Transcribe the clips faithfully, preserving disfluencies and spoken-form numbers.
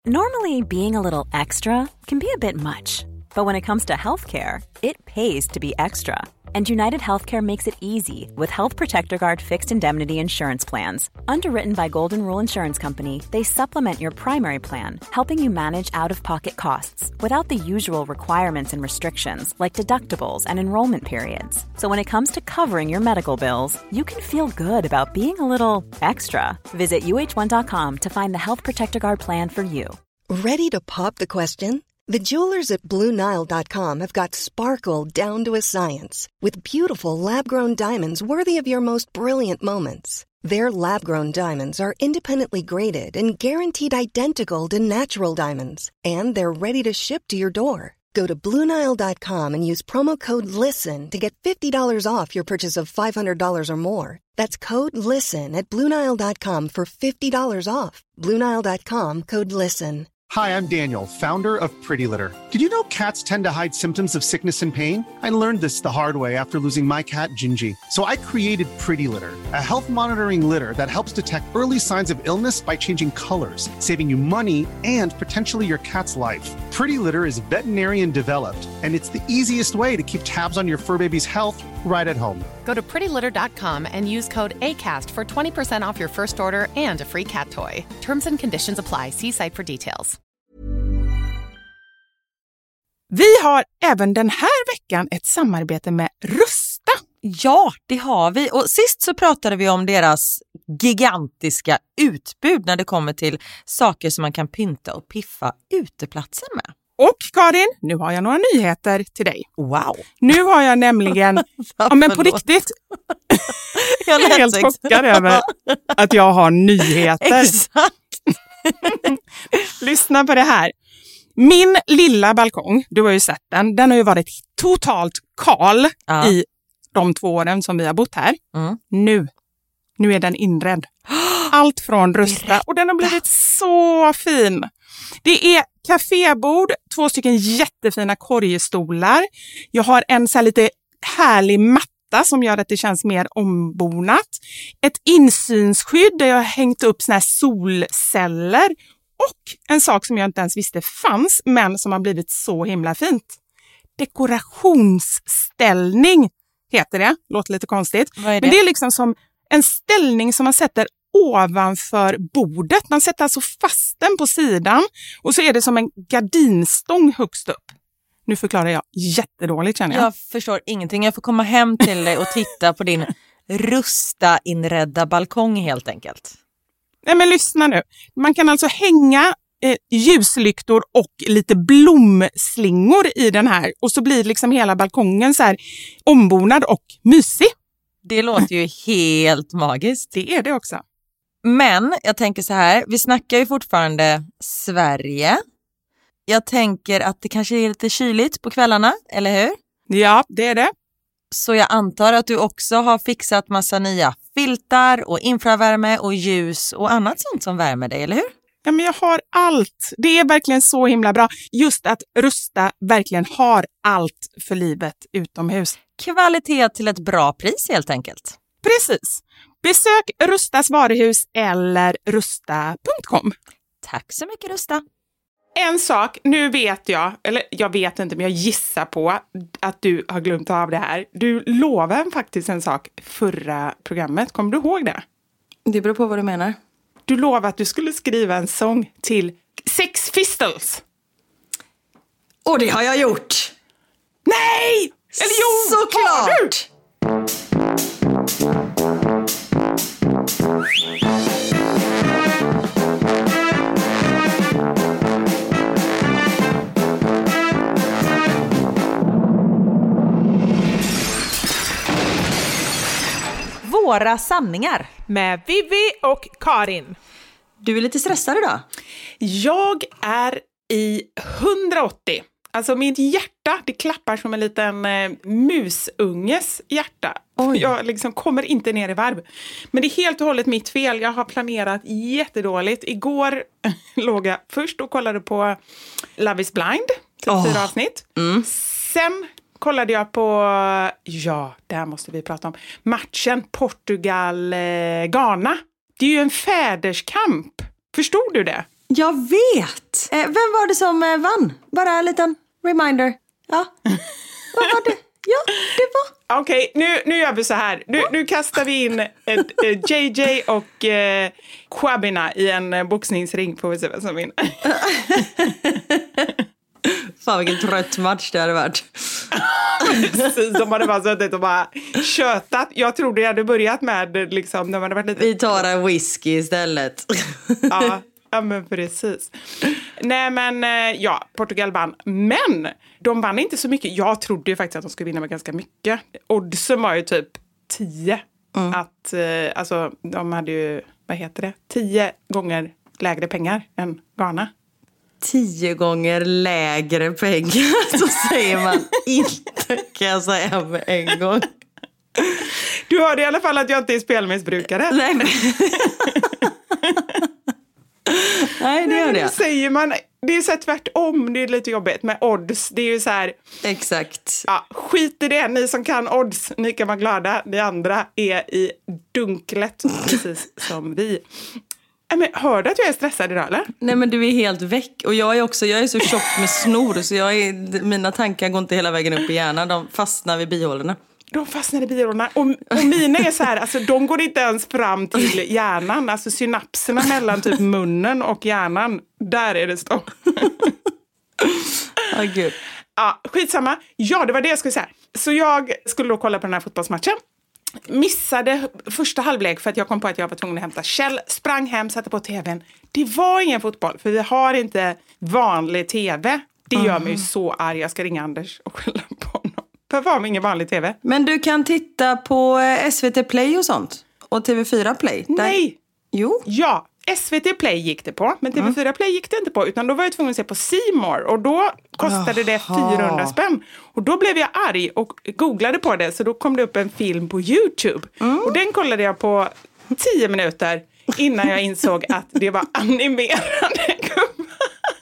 Normally, being a little extra can be a bit much, but when it comes to healthcare, it pays to be extra. And United Healthcare makes it easy with Health Protector Guard fixed indemnity insurance plans. Underwritten by Golden Rule Insurance Company, they supplement your primary plan, helping you manage out-of-pocket costs without the usual requirements and restrictions like deductibles and enrollment periods. So when it comes to covering your medical bills, you can feel good about being a little extra. Visit U H one dot com to find the Health Protector Guard plan for you. Ready to pop the question? The jewelers at Blue Nile dot com have got sparkle down to a science with beautiful lab-grown diamonds worthy of your most brilliant moments. Their lab-grown diamonds are independently graded and guaranteed identical to natural diamonds, and they're ready to ship to your door. Go to Blue Nile dot com and use promo code LISTEN to get fifty dollars off your purchase of five hundred dollars or more. That's code LISTEN at Blue Nile dot com for fifty dollars off. Blue Nile dot com, code LISTEN. Hi, I'm Daniel, founder of Pretty Litter. Did you know cats tend to hide symptoms of sickness and pain? I learned this the hard way after losing my cat, Gingy. So I created Pretty Litter, a health monitoring litter that helps detect early signs of illness by changing colors, saving you money and potentially your cat's life. Pretty Litter is veterinarian developed, and it's the easiest way to keep tabs on your fur baby's health right at home. Go to pretty litter dot com and use code ACAST for twenty percent off your first order and a free cat toy. Terms and conditions apply. See site for details. Vi har även den här veckan ett samarbete med Rusta. Ja, det har vi. Och sist så pratade vi om deras gigantiska utbud när det kommer till saker som man kan pynta och piffa uteplatser med. Och Karin, nu har jag några nyheter till dig. Wow. Nu har jag nämligen, ja men på riktigt, jag är helt chockad över att jag har nyheter. Exakt. Lyssna på det här. Min lilla balkong, du har ju sett den, den har ju varit totalt kal ja. i de två åren som vi har bott här. Mm. Nu, nu är den inredd. Allt från Rusta och den har blivit så fin. Det är kafébord, två stycken jättefina korgstolar. Jag har en så här lite härlig matta som gör att det känns mer ombonat. Ett insynsskydd där jag har hängt upp såna här solceller. Och en sak som jag inte ens visste fanns, men som har blivit så himla fint. Dekorationsställning heter det. Låter lite konstigt. Vad är det? Men det är liksom som en ställning som man sätter ovanför bordet. Man sätter alltså fast den på sidan. Och så är det som en gardinstång högst upp. Nu förklarar jag jättedåligt, känner jag. Jag förstår ingenting. Jag får komma hem till dig och titta på din Rusta inredda balkong helt enkelt. Nej, men lyssna nu. Man kan alltså hänga eh, ljuslyktor och lite blomslingor i den här. Och så blir liksom hela balkongen så här ombonad och mysig. Det låter ju helt magiskt. Det är det också. Men jag tänker så här, vi snackar ju fortfarande Sverige. Jag tänker att det kanske är lite kyligt på kvällarna, eller hur? Ja, det är det. Så jag antar att du också har fixat massa nya filtar och infravärme och ljus och annat sånt som värmer dig, eller hur? Ja, men jag har allt. Det är verkligen så himla bra. Just att Rusta verkligen har allt för livet utomhus. Kvalitet till ett bra pris helt enkelt. Precis. Besök Rustas varuhus eller rusta punkt com. Tack så mycket, Rusta. En sak, nu vet jag, eller jag vet inte men jag gissar på att du har glömt av det här. Du lovade faktiskt en sak förra programmet, kommer du ihåg det? Det beror på vad du menar. Du lovade att du skulle skriva en sång till Sex Pistols. Och det har jag gjort. Nej! Eller jo, såklart! Våra sanningar. Med Vivi och Karin. Du är lite stressad idag. Jag är i hundraåttio. Alltså mitt hjärta, det klappar som en liten eh, musunges hjärta. Oj. Jag liksom kommer inte ner i varv. Men det är helt och hållet mitt fel. Jag har planerat jättedåligt. Igår låg jag först och kollade på Love is blind. Typ oh. fyra avsnitt. Mm. Sen kollade jag på, ja, det här måste vi prata om. Matchen Portugal-Ghana. Det är ju en fäderskamp. Förstod du det? Jag vet! Eh, vem var det som eh, vann? Bara en liten reminder. Ja, vad var det? Ja, det var... Okej, okay, nu, nu gör vi så här. Nu, nu kastar vi in ett, ett J J och eh, Kwabena i en eh, boxningsring, får vi se vem som vinner. Fan, vilken trött match det hade varit. Precis, de hade bara suttit och bara kötat. Jag trodde jag hade börjat med liksom, de hade varit lite... Vi tar en whisky istället. Ja, ja, men precis. Nej, men ja, Portugal vann. Men de vann inte så mycket. Jag trodde ju faktiskt att de skulle vinna med ganska mycket. Oddsen var ju typ tio. Mm. Att, alltså, de hade ju, vad heter det? Tio gånger lägre pengar än Ghana. Tio gånger lägre pengar, så säger man inte, kan jag säga med en gång. Du hörde i alla fall att jag inte är spelmissbrukare. Nej, men... Nej, det gör det. Det säger man, det är så här tvärtom, det är lite jobbigt med odds. Det är ju så här... Exakt. Ja, skit i det, ni som kan odds, ni kan vara glada. Ni andra är i dunklet, precis som vi. Men hör du att jag är stressad idag, eller? Nej, men du är helt väck. Och jag är också, jag är så tjock med snor, så jag är, mina tankar går inte hela vägen upp i hjärnan. De fastnar vid bihålorna. De fastnar i bihålorna. Och, och mina är så här, alltså de går inte ens fram till hjärnan. Alltså synapserna mellan typ munnen och hjärnan, där är det stopp. Åh, gud. Ja, skitsamma. Ja, det var det jag skulle säga. Så jag skulle då kolla på den här fotbollsmatchen. Missade första halvlek för att jag kom på att jag var tvungen att hämta Kjell. Sprang hem, satte på tvn. Det var ingen fotboll, för vi har inte vanlig tv. Det gör mm. mig så arg. Jag ska ringa Anders och skälla på honom. För var ingen vanlig tv. Men du kan titta på S V T Play och sånt. Och T V fyra Play. Där... Nej! Jo. Ja, S V T Play gick det på. Men T V fyra mm. Play gick det inte på. Utan då var jag tvungen att se på C More. Och då kostade det fyrahundra spänn. Och då blev jag arg och googlade på det. Så då kom det upp en film på YouTube. Mm. Och den kollade jag på tio minuter innan jag insåg att det var animerade gubbar.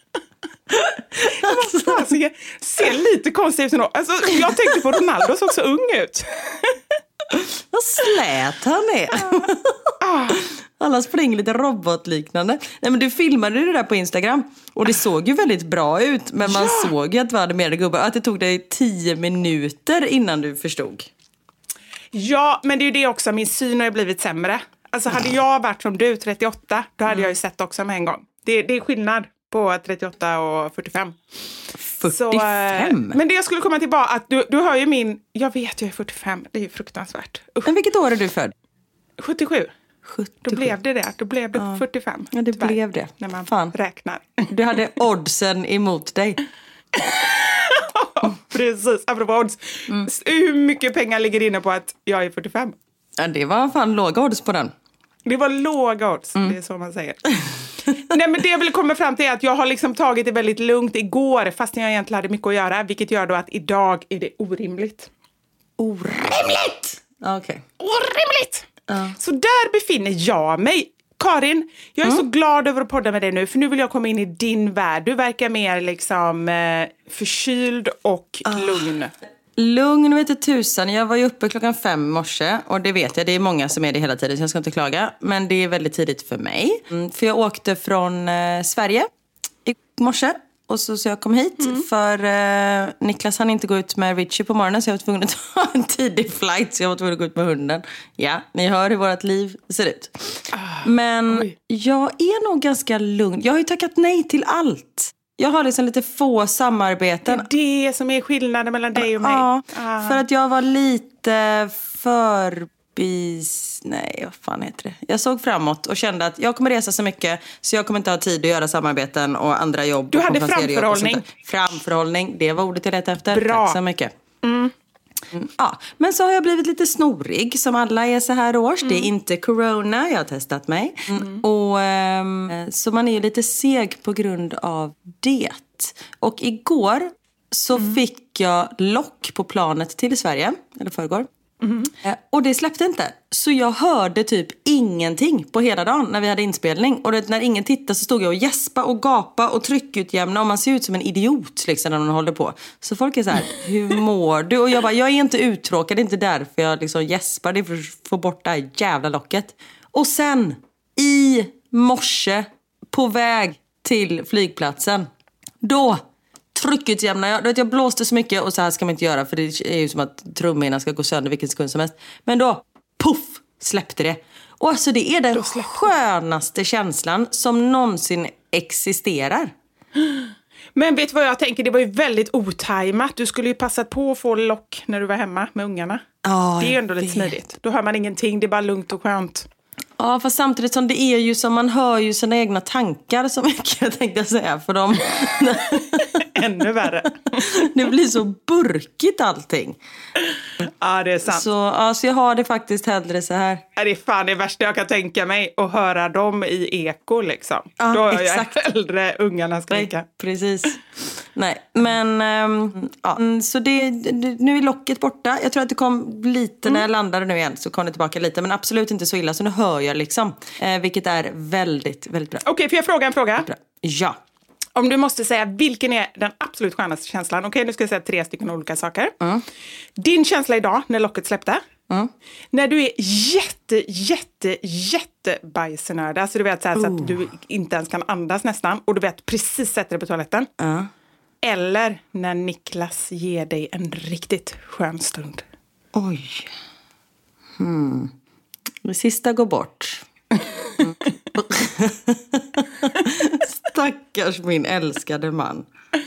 Alltså, alltså, jag ser lite konstigt ut. Alltså, jag tänkte på Ronaldo, såg så ung ut. Vad slät han är. Ah. Alla springer lite robotliknande. Nej, men du filmade det där på Instagram. Och det såg ju väldigt bra ut. Men man ja. såg ju att det var animerade gubbar. Att det tog dig tio minuter innan du förstod. Ja, men det är ju det också. Min syn har blivit sämre. Alltså hade jag varit som du, trettioåtta, då hade mm. jag ju sett också med en gång. Det, det är skillnad på trettioåtta och fyrtiofem. fyrtiofem? Så, men det jag skulle komma till bara att du, du hör ju min... Jag vet, jag är fyrtiofem. Det är ju fruktansvärt. Usch. Men vilket år är du född? sjuttiosju. sjuttiosju. Då blev det det. Då blev det ja. fyrtiofem. Ja, det tyvärr, blev det. När man Fan. räknar. Du hade oddsen emot dig. Precis, apropå odds. Mm. Hur mycket pengar ligger inne på att jag är fyrtiofem? Ja, det var fan låga odds på den. Det var låga odds, mm. det är så man säger. Nej, men det jag vill komma fram till är att jag har liksom tagit det väldigt lugnt igår, fast jag egentligen hade mycket att göra. Vilket gör då att idag är det orimligt. Orimligt? Okej. Okay. Orimligt! Uh. Så där befinner jag mig. Karin, jag är mm. så glad över att podda med dig nu. För nu vill jag komma in i din värld. Du verkar mer liksom eh, förkyld och uh. lugn. Lugn vet du tusan. Jag var ju uppe klockan fem i morse. Och det vet jag, det är många som är det hela tiden. Så jag ska inte klaga. Men det är väldigt tidigt för mig. Mm, för jag åkte från eh, Sverige i morse. Och så, så jag kom hit. Mm. För eh, Niklas hann inte gå ut med Richie på morgonen. Så jag var tvungen att ta en tidig flight. Så jag var tvungen att gå ut med hunden. Ja, ni hör hur vårt liv ser ut. Ah, Men oj. jag är nog ganska lugn. Jag har ju tackat nej till allt. Jag har liksom lite få samarbeten. Det är det som är skillnaden mellan dig och mig. Ja, ah. för att jag var lite förbis... Nej, vad fan heter det? Jag såg framåt och kände att jag kommer resa så mycket så jag kommer inte ha tid att göra samarbeten och andra jobb. Du hade framförhållning. Framförhållning, det var ordet jag letade efter. Bra. Tack så mycket. Mm. Mm, ja, men så har jag blivit lite snorig som alla är så här års. Mm. Det är inte corona, jag har testat mig. Mm. Och um, så man är ju lite seg på grund av det. Och igår så mm. fick jag lock på planet till Sverige, eller förrgår. Mm. Och det släppte inte. Så jag hörde typ ingenting på hela dagen när vi hade inspelning. Och det, när ingen tittade så stod jag och gäspa och gapa och tryckutjämna. Och man ser ut som en idiot liksom när man håller på. Så folk är så här, hur mår du? Och jag bara, jag är inte uttråkad, det är inte därför jag liksom gäspar. Det är för att få bort det här jävla locket. Och sen i morse på väg till flygplatsen. Då tryckutjämnar jag. Du vet, jag blåste så mycket och så här ska man inte göra för det är ju som att trumhinnan ska gå sönder vilken sekund som helst. Men då, puff, släppte det. Och alltså det är den skönaste känslan som någonsin existerar. Men vet du vad jag tänker? Det var ju väldigt otajmat. Du skulle ju passat på att få lock när du var hemma med ungarna. Oh, det är ju ändå lite smidigt. Då hör man ingenting, det är bara lugnt och skönt. Ja, fast samtidigt som det är ju som man hör ju sina egna tankar så mycket, tänkte jag säga, för dem. Ännu värre. Det blir så burkigt allting. Ja, det är sant. Så, ja, så jag har det faktiskt hellre så här. Ja, det är fan det värsta jag kan tänka mig att höra dem i eko liksom. Ja, då har exakt. jag hellre ungarna skrika. Nej, precis. Nej, men ähm, ja, så det, det, nu är locket borta. Jag tror att det kom lite när jag landade nu igen, så kom det tillbaka lite, men absolut inte så illa, så nu hör jag liksom, eh, vilket är väldigt, väldigt bra. Okej, okay, får jag fråga en fråga? Bra. Ja. Om du måste säga vilken är den absolut skönaste känslan. Okej, okay, nu ska jag säga tre stycken olika saker. Mm. Din känsla idag när locket släppte. Mm. När du är jätte, jätte, jätte bajsnörd. Alltså du vet så, här, oh. så att du inte ens kan andas nästan. Och du vet precis sätter dig på toaletten. Mm. Eller när Niklas ger dig en riktigt skön stund. Oj. Hmm. Det sista går bort. Mm. Stackars min älskade man.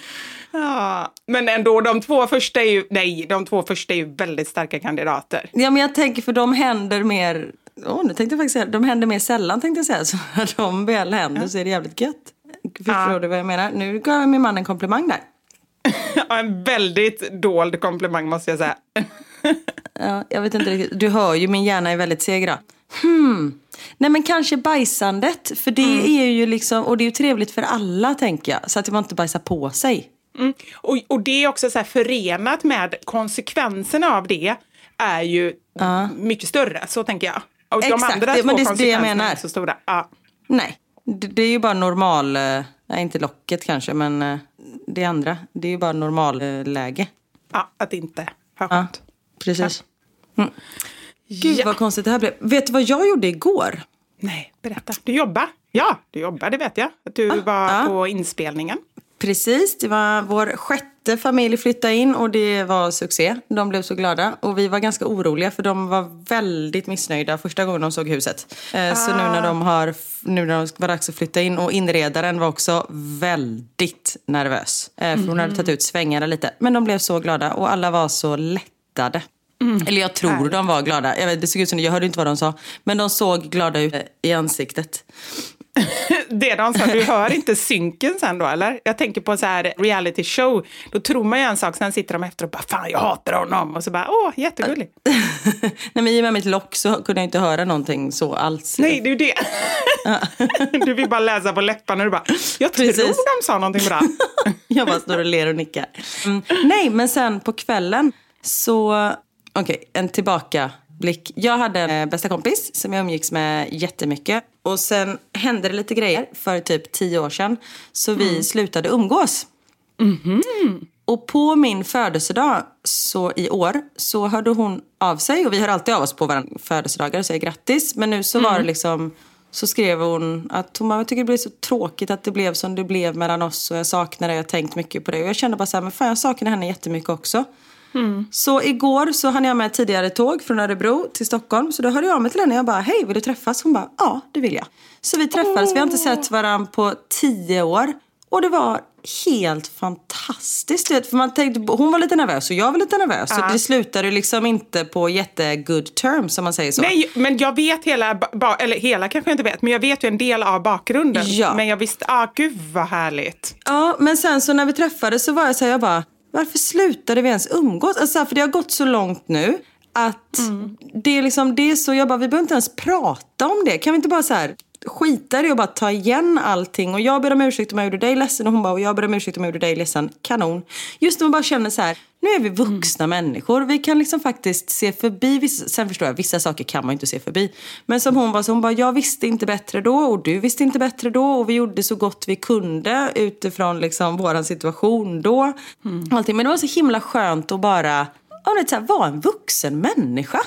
Ja, men ändå de två första är ju nej, de två första är ju väldigt starka kandidater. Ja, men jag tänker för de händer mer. Åh, nu tänkte jag faktiskt säga, de händer mer sällan tänkte jag säga, så när de väl händer ja. så är det jävligt gött. Förstår ja. du vad jag menar? Nu gav jag min man en komplimang där. Ja, en väldigt dold komplimang måste jag säga. Ja, jag vet inte riktigt. Du hör ju, min hjärna är väldigt segra. Hmm. Nej, men kanske bajsandet. För det mm. är ju liksom, och det är ju trevligt för alla, tänker jag. Så att man inte bajsar på sig. Mm. Och, och det är också så här förenat med konsekvenserna av det är ju uh. mycket större, så tänker jag. Och exakt, de andra det, två men det, konsekvenserna det jag menar. är så stora. Ja. Nej, det, det är ju bara normal, nej inte locket kanske, men det andra, det är ju bara normalläge. Ja, att inte ha skönt. Ja, precis. Mm. Gud ja. Vad konstigt det här blev. Vet du vad jag gjorde igår? Nej, berätta. Du jobbar. Ja, du jobbar, det vet jag. Att du ah, var ah. på inspelningen. Precis, det var vår sjätte familj flyttade in och det var succé. De blev så glada och vi var ganska oroliga för de var väldigt missnöjda första gången de såg huset. Ah. Så nu när de har, nu när de var dags att flytta in, och inredaren var också väldigt nervös. För hon mm. hade tagit ut svängarna lite. Men de blev så glada och alla var så lättade. Mm. Eller jag tror Härligt. de var glada. Jag vet, det såg ut som det, jag hörde inte vad de sa. Men de såg glada ut i ansiktet. Det de sa, du hör inte synken sen då, eller? Jag tänker på så här reality show. Då tror man ju en sak, sen sitter de efter och bara, fan jag hatar honom. Och så bara, åh, jättegullig. Nej, men i och med mitt lock så kunde jag inte höra någonting så alls. Nej, det är ju det. Du vill bara läsa på läpparna och du bara, jag Precis. tror de sa någonting bra. Jag bara står och ler och nickar. Mm. Nej, men sen på kvällen så... Okej, okay, en tillbakablick. Jag hade en bästa kompis som jag umgicks med jättemycket. Och sen hände det lite grejer för typ tio år sedan. Så vi mm. slutade umgås. Mm-hmm. Och på min födelsedag så i år så hörde hon av sig. Och vi hör alltid av oss på våra födelsedagar och säger grattis. Men nu så mm. var det liksom... Så skrev hon att hon jag tycker det blev så tråkigt att det blev som det blev mellan oss. Och jag saknar det, jag har tänkt mycket på det. Och jag kände bara så här, men fan jag saknar henne jättemycket också. Mm. Så igår så hann jag med tidigare tåg från Örebro till Stockholm. Så då hörde jag av mig till henne och jag bara, hej vill du träffas? Hon bara, ja det vill jag. Så vi träffades, oh. vi har inte sett varandra på tio år. Och det var helt fantastiskt. För man tänkte, hon var lite nervös och jag var lite nervös. Uh. Så det slutade liksom inte på jättegood terms som man säger så. Nej, men jag vet hela, ba- eller hela kanske jag inte vet. Men jag vet ju en del av bakgrunden. Ja. Men jag visste, ah gud vad härligt. Ja, men sen så när vi träffades så var jag så här, jag bara... Varför slutade vi ens umgås? Alltså, för det har gått så långt nu att mm. det är liksom det är så, jag bara, vi behöver inte ens prata om det. Kan vi inte bara så här skita i det och bara ta igen allting? Och jag ber om ursäkt om jag gjorde dig ledsen och hon bara, och jag ber om ursäkt om jag gjorde dig ledsen. Kanon. Just när man bara känner så här, nu är vi vuxna mm. människor. Vi kan liksom faktiskt se förbi vissa, sen förstår jag, vissa saker kan man inte se förbi. Men som hon var, så hon bara, jag visste inte bättre då och du visste inte bättre då. Och vi gjorde så gott vi kunde utifrån liksom våran situation då. Mm. Allting. Men det var så himla skönt att bara, ja, det så här, vara en vuxen människa.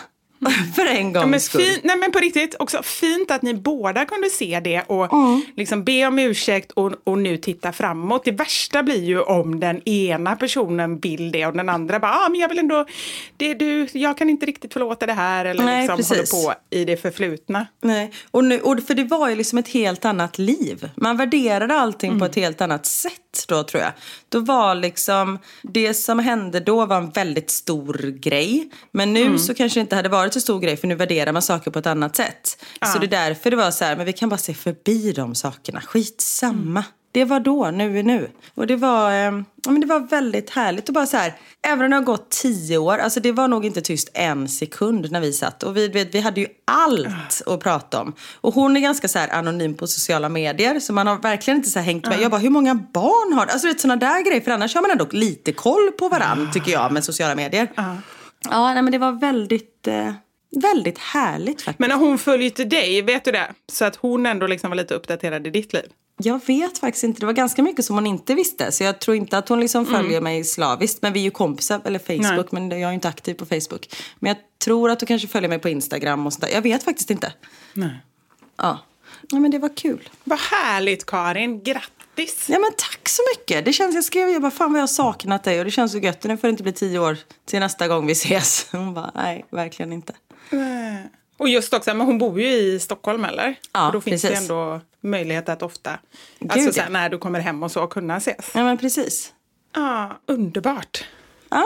För en gångs ja, men skull. fin, nej men på riktigt, också fint att ni båda kunde se det och mm. liksom be om ursäkt och, och nu titta framåt. Det värsta blir ju om den ena personen vill det och den andra bara, ah, men jag vill ändå, det, du, jag kan inte riktigt förlåta det här eller nej, liksom precis. håller på i det förflutna. Nej, och, nu, och för det var ju liksom ett helt annat liv. Man värderade allting mm. på ett helt annat sätt då, tror jag. Då var liksom, det som hände då var en väldigt stor grej. Men nu mm. så kanske det inte hade varit så stor grej, för nu värderar man saker på ett annat sätt. Ja. Så det är därför det var så här, men vi kan bara se förbi de sakerna. Skitsamma. Mm. Det var då, nu är nu. Och det var, eh, ja, men det var väldigt härligt. Och bara så här, även om det har gått tio år, alltså det var nog inte tyst en sekund när vi satt. Och vi, vi, vi hade ju allt att prata om. Och hon är ganska så här anonym på sociala medier, så man har verkligen inte så här hängt med. Jag bara, hur många barn har du? Alltså det är sådana där grejer, för annars har man ändå lite koll på varandra, tycker jag, med sociala medier. Uh. Ja, nej, men det var väldigt... Eh, Väldigt härligt faktiskt. Men när hon följde dig, vet du det? Så att hon ändå liksom var lite uppdaterad i ditt liv. Jag vet faktiskt inte. Det var ganska mycket som hon inte visste. Så jag tror inte att hon liksom följer mm. mig slaviskt. Men vi är ju kompisar, eller Facebook. Nej. Men jag är inte aktiv på Facebook. Men jag tror att du kanske följer mig på Instagram och sånt där. Jag vet faktiskt inte. Nej. Ja. Ja, men det var kul. Vad härligt, Karin. Grattis. Ja, men tack så mycket. Det känns, jag skrev, jag bara, fan vad jag har saknat dig. Och det känns så gött. Nu får det inte bli tio år till nästa gång vi ses. Hon bara, nej, verkligen inte. Nej. Och just också, men hon bor ju i Stockholm, eller? Ja, och då finns precis. det ändå möjlighet att ofta, Gud, alltså så här, ja. när du kommer hem och så, kunna ses. Ja, men precis. Ja, underbart. Ja.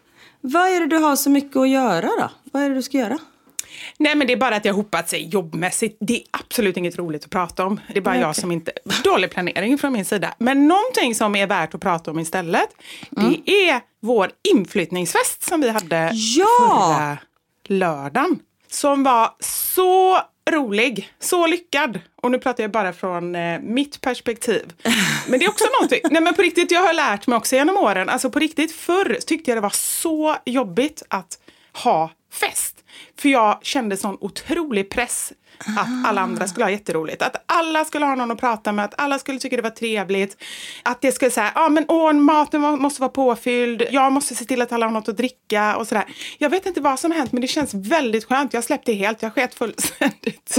Vad är det du har så mycket att göra då? Vad är det du ska göra? Nej, men det är bara att jag hoppat sig jobbmässigt. Det är absolut inget roligt att prata om. Det är bara Nej, jag okay. som inte... Dålig planering från min sida. Men någonting som är värt att prata om istället, mm. det är vår inflyttningsfest som vi hade ja! förra lördagen. Som var så rolig, så lyckad. Och nu pratar jag bara från eh, mitt perspektiv. Men det är också någonting. Nej, men på riktigt, jag har lärt mig också genom åren. Alltså på riktigt, förr tyckte jag det var så jobbigt att ha fest. För jag kände sån otrolig press att alla andra skulle ha jätteroligt. Att alla skulle ha någon att prata med. Att alla skulle tycka det var trevligt. Att det skulle säga, ja ah, men åh, maten måste vara påfylld. Jag måste se till att alla har något att dricka och sådär. Jag vet inte vad som hänt, men det känns väldigt skönt. Jag släppte helt, jag sket fullständigt.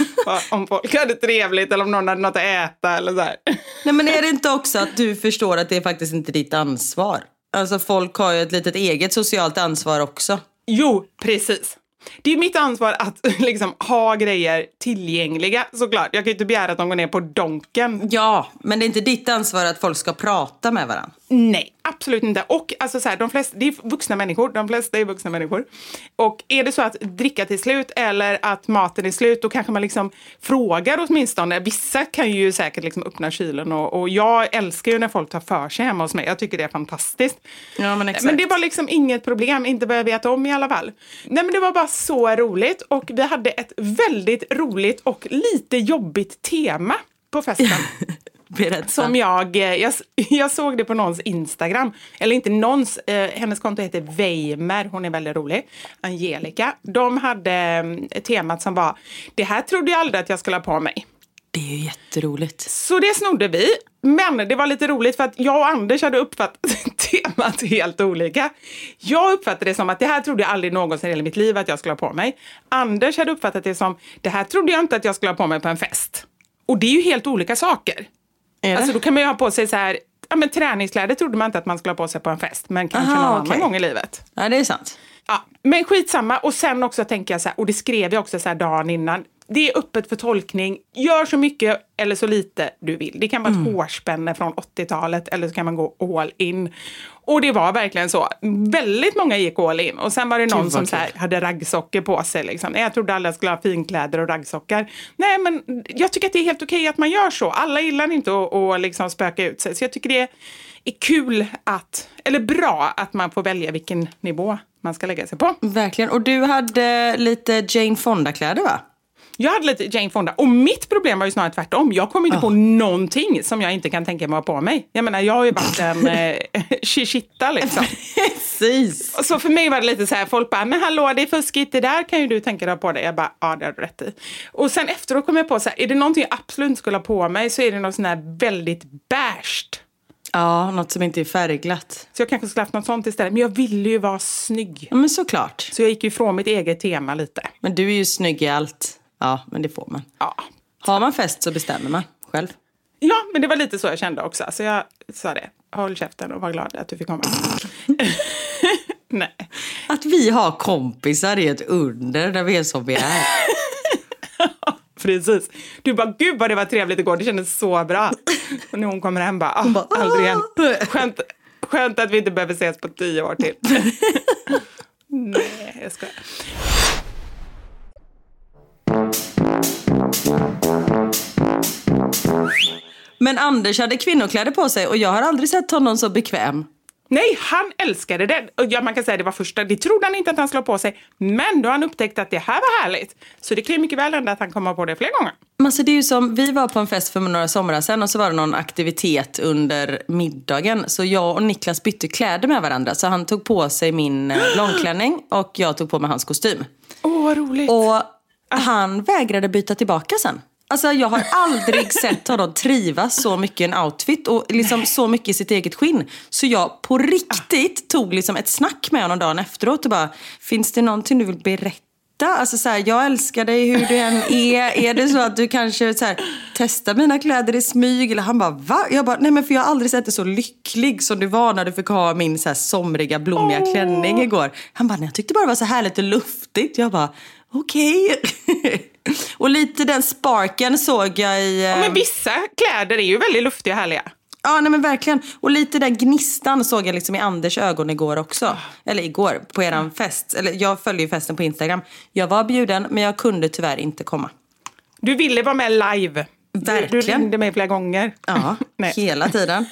Om folk hade trevligt eller om någon hade något att äta eller så här. Nej, men är det inte också att du förstår att det är faktiskt inte ditt ansvar? Alltså folk har ju ett litet eget socialt ansvar också. Jo, precis. Det är mitt ansvar att liksom ha grejer tillgängliga, såklart. Jag kan ju inte begära att de går ner på donken. Ja, men det är inte ditt ansvar att folk ska prata med varandra. Nej, absolut inte. Och alltså så här, de flesta, det är vuxna människor. De flesta är vuxna människor. Och är det så att dricka till slut eller att maten är slut, då kanske man liksom frågar åtminstone. Vissa kan ju säkert liksom öppna kylen. Och, och jag älskar ju när folk tar för sig hemma hos mig. Jag tycker det är fantastiskt. Ja, men exakt. Men det var liksom inget problem. Inte vad jag vet om i alla fall. Nej, men det var bara så roligt. Och vi hade ett väldigt roligt och lite jobbigt tema på festen. Berätta. Som jag, jag, jag såg det på någons Instagram. Eller inte någons, eh, hennes konto heter Weimer. Hon är väldigt rolig. Angelica. De hade eh, temat som var, det här trodde jag aldrig att jag skulle ha på mig. Det är ju jätteroligt. Så det snodde vi. Men det var lite roligt för att jag och Anders hade uppfattat temat helt olika. Jag uppfattade det som att det här trodde jag aldrig någonsin i hela mitt liv att jag skulle ha på mig. Anders hade uppfattat det som, det här trodde jag inte att jag skulle ha på mig på en fest. Och det är ju helt olika saker. Alltså då kan man ju ha på sig så här, ja men träningskläder trodde man inte att man skulle ha på sig på en fest. Men kanske Aha, någon okay. annan gång i livet. Ja, det är sant. Ja, men skitsamma. Och sen också tänker jag så här, och det skrev jag också så här dagen innan. Det är öppet för tolkning. Gör så mycket eller så lite du vill. Det kan vara mm. ett hårspänne från åttiotalet eller så kan man gå all in. Och det var verkligen så. Väldigt många gick all in. Och sen var det någon som så här hade raggsockor på sig. Liksom. Jag trodde alla skulle ha finkläder och raggsockor. Nej, men jag tycker att det är helt okej att man gör så. Alla gillar inte att, att liksom spöka ut sig. Så jag tycker det är kul att, eller bra att man får välja vilken nivå man ska lägga sig på. Verkligen. Och du hade lite Jane Fonda-kläder, va? Jag hade lite Jane Fonda. Och mitt problem var ju snarare tvärtom. Jag kom inte oh. på någonting som jag inte kan tänka mig ha på mig. Jag menar, jag har ju varit en eh, chichitta liksom. Precis. Och så för mig var det lite så här, folk bara, men hallå, det är fuskigt, det där kan ju du tänka dig på det. Jag bara, ja, det har du rätt i. Och sen efteråt kom jag på så här, är det någonting jag absolut inte skulle ha på mig så är det något sån här väldigt bärst. Ja, något som inte är färgglatt. Så jag kanske skulle haft något sånt istället. Men jag ville ju vara snygg. Ja, men såklart. Så jag gick ju ifrån mitt eget tema lite. Men du är ju snygg i allt. Ja, men det får man. Ja. Har man fest så bestämmer man själv. Ja, men det var lite så jag kände också. Så jag sa det. Håll käften och var glad att du fick komma. Nej. Att vi har kompisar är ett under där vi är som vi är. Precis. Du bara, gud vad det var trevligt igår. Det kändes så bra. Och när hon kommer hem bara, ah, bara aldrig igen. Skönt, skönt att vi inte behöver ses på tio år till. Nej, jag ska. Men Anders hade kvinnokläder på sig och jag har aldrig sett honom så bekväm. Nej, han älskade det. Och ja, man kan säga det var första. Det trodde han inte att han skulle ha på sig. Men då har han upptäckt att det här var härligt. Så det kan ju mycket väl hända att han kommer på det fler gånger. Alltså det är ju som, vi var på en fest för några somrar sedan och så var det någon aktivitet under middagen. Så jag och Niklas bytte kläder med varandra. Så han tog på sig min långklänning och jag tog på mig hans kostym. Åh, oh, vad roligt. Och han vägrade byta tillbaka sen. Alltså jag har aldrig sett honom trivas så mycket i en outfit och liksom så mycket i sitt eget skinn. Så jag på riktigt tog liksom ett snack med honom dagen efteråt och bara, finns det någonting du vill berätta? Alltså så här, jag älskar dig hur du än är. Är det så att du kanske så här, testar mina kläder i smyg? Eller han bara, va? Jag bara, nej men för jag har aldrig sett dig så lycklig som du var när du fick ha min så här somriga, blommiga oh. klänning igår. Han bara, nej jag tyckte bara det var så härligt och luftigt. Jag bara, okej. Okay. Och lite den sparken såg jag i... Ja, men vissa kläder är ju väldigt luftiga och härliga. Ja, nej men verkligen. Och lite den gnistan såg jag liksom i Anders ögon igår också. Oh. Eller igår, på eran mm. fest. Eller jag följde ju festen på Instagram. Jag var bjuden, men jag kunde tyvärr inte komma. Du ville vara med live. Verkligen. Du, du ringde mig flera gånger. Ja, hela tiden.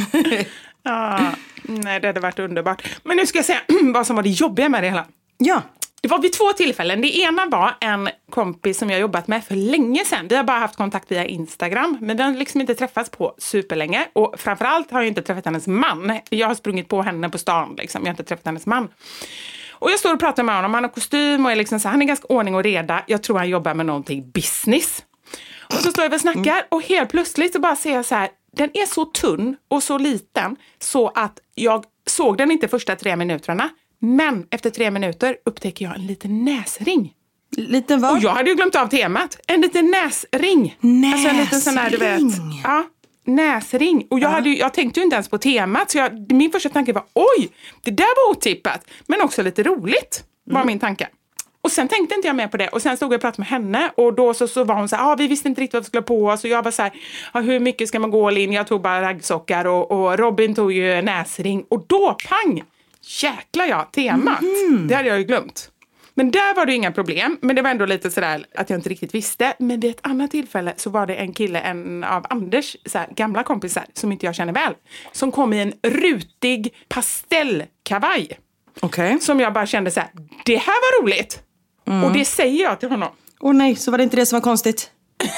Ja, nej, det hade varit underbart. Men nu ska jag säga vad som var det jobbiga med det hela. Ja. Det var vid två tillfällen. Det ena var en kompis som jag jobbat med för länge sedan. Vi har bara haft kontakt via Instagram. Men vi har liksom inte träffats på superlänge. Och framförallt har jag inte träffat hennes man. Jag har sprungit på henne på stan. Liksom. Jag har inte träffat hennes man. Och jag står och pratar med honom. Han har kostym och är liksom så, han är ganska ordning och reda. Jag tror han jobbar med någonting business. Och så står jag och snackar. Och helt plötsligt så bara ser jag så här. Den är så tunn och så liten. Så att jag såg den inte första tre minuterna. Men efter tre minuter upptäcker jag en liten näsring. Liten vad? Och jag hade ju glömt av temat. En liten näsring. Näsring? Alltså en liten sån här, du vet. Ja, näsring. Och jag, ja. hade ju, jag tänkte ju inte ens på temat. Så jag, min första tanke var, oj, det där var otippat. Men också lite roligt, var mm. min tanke. Och sen tänkte inte jag mer på det. Och sen stod jag och pratade med henne. Och då så, så var hon så här, ah, vi visste inte riktigt vad vi skulle på oss. Och jag var så här, ah, hur mycket ska man gå in? Jag tog bara raggsockar. Och, och Robin tog ju näsring. Och då, pang! Jäklar ja, temat. Mm. Det hade jag ju glömt. Men där var det inga problem. Men det var ändå lite sådär att jag inte riktigt visste. Men vid ett annat tillfälle så var det en kille, en av Anders så här, gamla kompisar, som inte jag känner väl. Som kom i en rutig pastellkavaj. Okej. Okay. Som jag bara kände så här, det här var roligt. Mm. Och det säger jag till honom. Åh oh, nej, så var det inte det som var konstigt.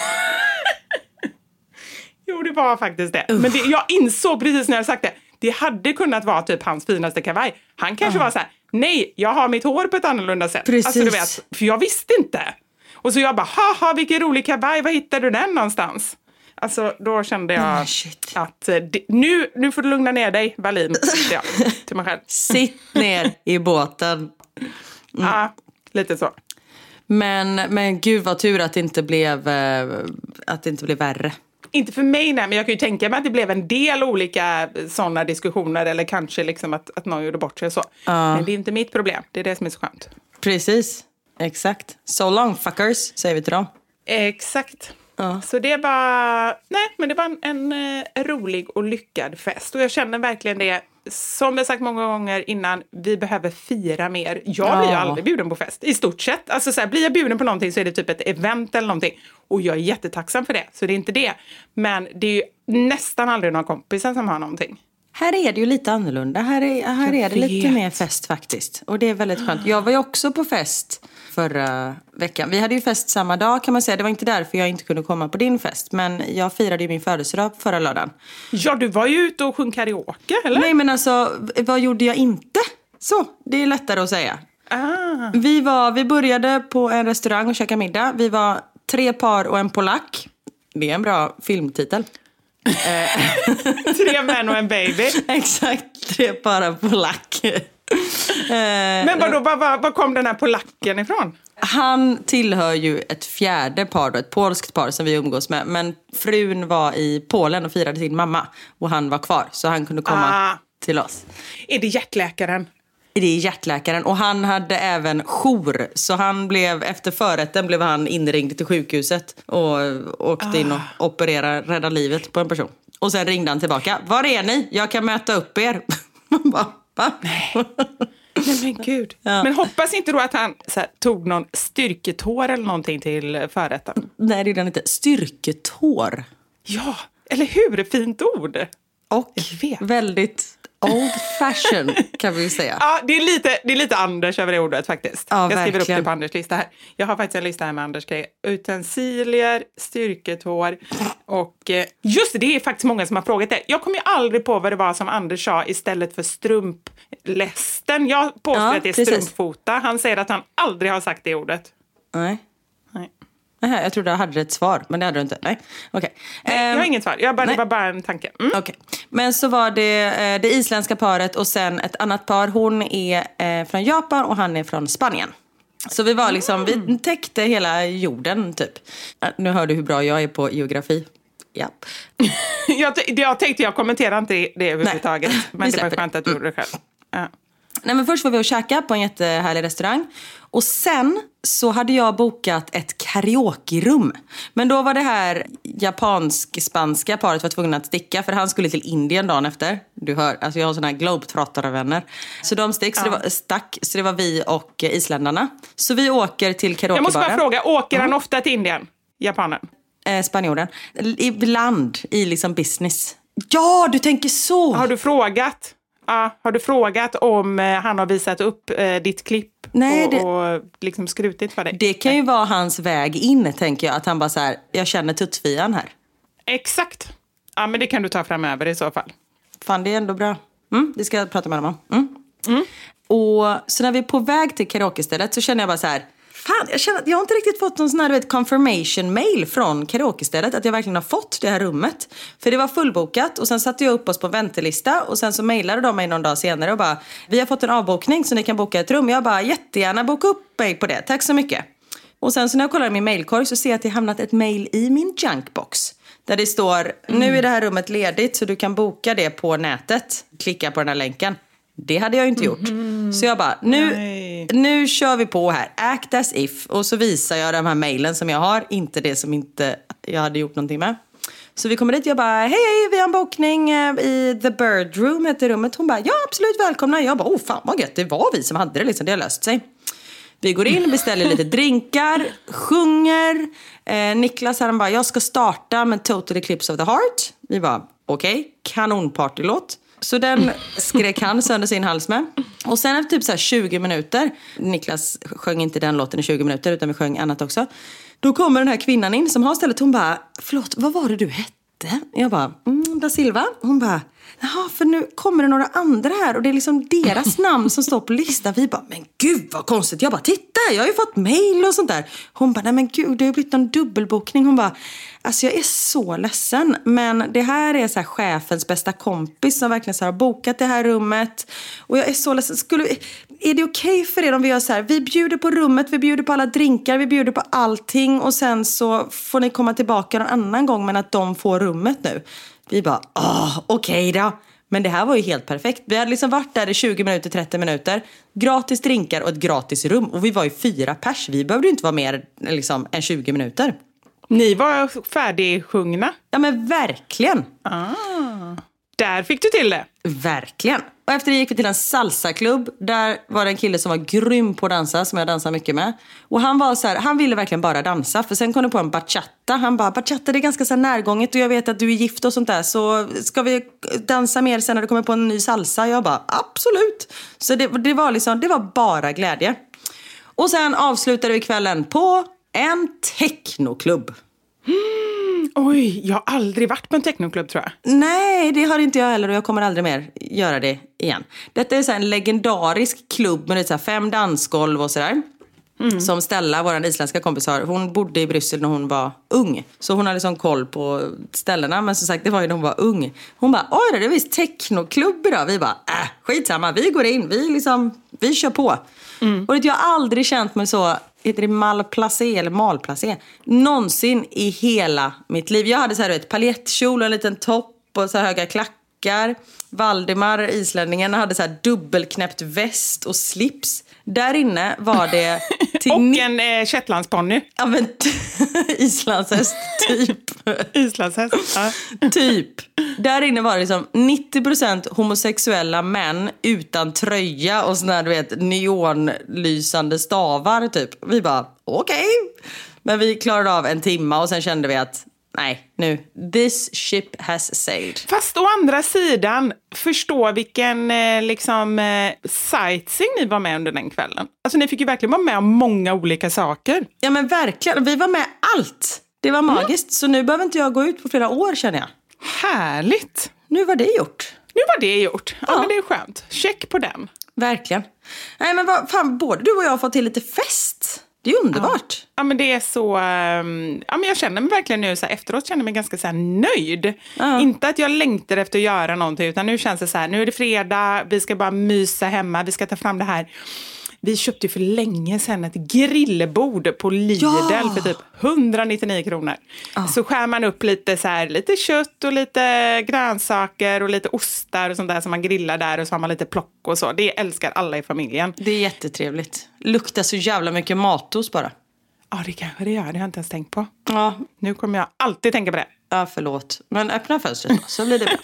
Jo, det var faktiskt det. Uh. Men det, jag insåg precis när jag sagt det. Det hade kunnat vara typ hans finaste kavaj. Han kanske uh. var så här, nej, jag har mitt hår på ett annorlunda sätt. Precis. Alltså du vet, för jag visste inte. Och så jag bara, haha, vilken rolig kavaj, var hittar du den någonstans? Alltså då kände jag oh, att det, nu, nu får du lugna ner dig, Wallin. Ja, till mig själv. Sitt ner i båten. Mm. Ja, lite så. Men, men gud vad tur att det inte blev, att det inte blev värre. Inte för mig, nej, men jag kan ju tänka mig att det blev en del olika sådana diskussioner eller kanske liksom att, att någon gjorde bort sig och så. Uh. Men det är inte mitt problem, det är det som är så skönt. Precis, exakt. So long fuckers, säger vi till dem. Exakt. Uh. Så det var, nej, men det var en, en, en rolig och lyckad fest. Och jag känner verkligen det, som jag sagt många gånger innan, vi behöver fira mer. Jag blir ju aldrig bjuden på fest, i stort sett. Alltså så här, blir jag bjuden på någonting så är det typ ett event eller någonting. Och jag är jättetacksam för det, så det är inte det. Men det är ju nästan aldrig några kompisar som har någonting. Här är det ju lite annorlunda. Här är, här är det lite mer fest faktiskt. Och det är väldigt skönt. Jag var ju också på fest förra veckan. Vi hade ju fest samma dag kan man säga. Det var inte därför jag inte kunde komma på din fest. Men jag firade ju min födelsedag förra lördagen. Ja, du var ju ute och sjöng karaoke, eller? Nej, men alltså, vad gjorde jag inte? Så, det är lättare att säga. Ah. Vi, var, vi började på en restaurang och käkade middag. Vi var tre par och en polack. Det är en bra filmtitel. Tre män och en baby. Exakt, tre para polacker. Men vadå, var, var, var kom den här polacken ifrån? Han tillhör ju ett fjärde par då, ett polskt par som vi umgås med. Men frun var i Polen och firade sin mamma. Och han var kvar, så han kunde komma ah. till oss. Är det hjärtläkaren? Det är hjärtläkaren. Och han hade även jour. Så han blev, efter förrätten blev han inringd till sjukhuset. Och åkte ah. in och opererade, rädda livet på en person. Och sen ringde han tillbaka. Var är ni? Jag kan möta upp er. Man bara, va? Nej. Nej men gud. Ja. Men hoppas inte då att han så här, tog någon styrketår eller någonting till förrätten? Nej, det är den inte. Styrketår. Ja, eller hur? Fint ord. Och väldigt old fashion kan vi ju säga. Ja, det är lite, det är lite Anders över det ordet faktiskt. Ja, jag skriver verkligen. upp det på Anders lista här. Jag har faktiskt en lista här med Anders grejer. Utensilier, styrketår och eh, just det, det är faktiskt många som har frågat det. Jag kommer ju aldrig på vad det var som Anders sa istället för strumplästen. Jag påstår ja, att det är precis. Strumpfota. Han säger att han aldrig har sagt det ordet. Nej. Nej. Aha, jag trodde jag hade ett svar, men det hade du inte. Nej, okay. Nej, jag har inget svar. Jag bara, det var bara en tanke. Mm. Okay. Men så var det det isländska paret och sen ett annat par. Hon är eh, från Japan och han är från Spanien. Så vi var liksom, mm. vi täckte hela jorden typ. Nu hör du hur bra jag är på geografi. Ja. jag, jag tänkte, jag kommenterar inte det överhuvudtaget. Nej, men det var skönt att du gjorde det själv. Ja. Nej, men först var vi och käka på en jättehärlig restaurang. Och sen så hade jag bokat ett karaoke-rum. Men då var det här japansk-spanska paret var tvungna att sticka. För han skulle till Indien dagen efter. Du hör, alltså jag har såna här globetrottare-vänner. Så de stick, ja. så det var, stack, så det var vi och isländarna. Så vi åker till karaokebaren. Jag måste bara fråga, åker mm. han ofta till Indien? Japanen? Eh, spanjoren. Ibland i liksom business. Ja, du tänker så! Har du frågat? Ja, har du frågat om eh, han har visat upp eh, ditt klipp Nej, och, det, och liksom skrutit för dig? Det kan ju vara hans väg in, tänker jag. Att han bara så här, jag känner tuttfian här. Exakt. Ja, men det kan du ta framöver i så fall. Fan, det är ändå bra. Mm, det ska jag prata med dem om. Mm. Mm. Och så när vi är på väg till karaoke-stället så känner jag bara så här, fan, jag känner att jag har inte riktigt fått någon sån här, du vet, confirmation mail från karaoke-stället att jag verkligen har fått det här rummet. För det var fullbokat och sen satte jag upp oss på en väntelista och sen så mejlade de mig någon dag senare och bara, vi har fått en avbokning så ni kan boka ett rum. Jag bara, jättegärna boka upp mig på det, tack så mycket. Och sen så när jag kollar i min mailkorg så ser jag att det hamnat ett mail i min junkbox. Där det står, mm. nu är det här rummet ledigt så du kan boka det på nätet. Klicka på den här länken. Det hade jag inte gjort. Mm. Så jag bara, nu, nu kör vi på här. Act as if. Och så visar jag de här mejlen som jag har. Inte det som inte jag hade gjort någonting med. Så vi kommer dit och jag bara, hej, hej, vi har en bokning i The Bird Room, heter rummet. Hon bara, ja, absolut, välkomna. Jag bara, oh fan vad gött, det var vi som hade det liksom, det har löst sig. Vi går in, beställer lite drinkar, sjunger. Eh, Niklas han bara, jag ska starta med Total Eclipse of the Heart. Vi bara, okej, okay, kanonpartylåt. Så den skrek han sönder sin hals med. Och sen efter typ så här tjugo minuter, Niklas sjöng inte den låten i tjugo minuter utan vi sjöng annat också. Då kommer den här kvinnan in som har stället, hon bara, förlåt, vad var det du hette? Jag bara, mm, Da Silva. Hon bara, jaha, för nu kommer det några andra här och det är liksom deras namn som står på listan. Vi bara, men gud vad konstigt. Jag bara, titta, jag har ju fått mejl och sånt där. Hon bara, nej men gud, det har blivit en dubbelbokning. Hon bara, alltså jag är så ledsen. Men det här är så här chefens bästa kompis som verkligen så har bokat det här rummet. Och jag är så ledsen. Skulle, är det okej för er om vi gör så här? Vi bjuder på rummet, vi bjuder på alla drinkar, vi bjuder på allting. Och sen så får ni komma tillbaka någon annan gång men att de får rummet nu. Vi bara, åh, okej okay då. Men det här var ju helt perfekt. Vi hade liksom varit där i tjugo minuter, trettio minuter. Gratis drinkar och ett gratis rum. Och vi var ju fyra pers. Vi behövde ju inte vara mer liksom, än tjugo minuter. Ni var färdigsjungna. Ja men verkligen. Ah, där fick du till det. Verkligen. Och efter det gick vi till en salsaklubb. Där var det en kille som var grym på att dansa. Som jag dansar mycket med. Och han var så här, han ville verkligen bara dansa. För sen kom det på en bachata. Han bara, bachata det är ganska så här närgånget. Och jag vet att du är gift och sånt där. Så ska vi dansa mer sen när det kommer på en ny salsa? Jag bara, absolut. Så det, det var liksom, det var bara glädje. Och sen avslutade vi kvällen på en technoklubb. Mm, oj, jag har aldrig varit på en technoklubb tror jag. Nej, det har inte jag heller och jag kommer aldrig mer göra det igen. Detta är så här en legendarisk klubb med så här fem dansgolv och sådär. Mm. Som Stella, vår isländska kompis, har. Hon bodde i Bryssel när hon var ung. Så hon hade liksom koll på ställena. Men som sagt, det var ju när hon var ung. Hon bara, oj det är visst technoklubb idag. Vi bara, äh, skitsamma, vi går in. Vi liksom, vi kör på. Mm. Och jag har aldrig känt mig så, heter det malplacé eller malplacé, någonsin i hela mitt liv. Jag hade så här ett paljettkjol och en liten topp och så här höga klackar. Valdemar, islänningen, hade så här dubbelknäppt väst och slips. Där inne var det... Till och ni- en eh, shetlandsponny. Ja, men t- islandshäst, typ. Islandshäst, ja. Typ. Där inne var det liksom nittio procent homosexuella män utan tröja och såna här, du vet, neonlysande stavar, typ. Vi bara, okej. Okay. Men vi klarade av en timme och sen kände vi att nej, nu, this ship has sailed. Fast å andra sidan, förstå vilken eh, liksom eh, sightseeing ni var med under den kvällen. Alltså ni fick ju verkligen vara med om många olika saker. Ja men verkligen, vi var med allt. Det var magiskt, mm. Så nu behöver inte jag gå ut på flera år, känner jag. Härligt. Nu var det gjort. Nu var det gjort, ja, ja. Men det är skönt. Check på den. Verkligen. Nej men vad fan, både du och jag har fått till lite fest. Det är underbart. Ja, ja men det är så... Um, ja, men jag känner mig verkligen nu så här, efteråt känner mig ganska så här, nöjd. Ja. Inte att jag längtar efter att göra någonting, utan nu känns det så här, nu är det fredag, vi ska bara mysa hemma, vi ska ta fram det här. Vi köpte ju för länge sedan ett grillbord på Lidl ja. för typ etthundranittionio kronor. Ja. Så skär man upp lite så här, lite kött och lite grönsaker och lite ostar och sånt där som man grillar där, och så har man lite plock och så. Det älskar alla i familjen. Det är jättetrevligt. Luktar så jävla mycket matos bara. Ja, det kanske det gör. Det har jag inte ens tänkt på. Ja. Nu kommer jag alltid tänka på det. Ja, förlåt. Men öppna fönstret så blir det bra.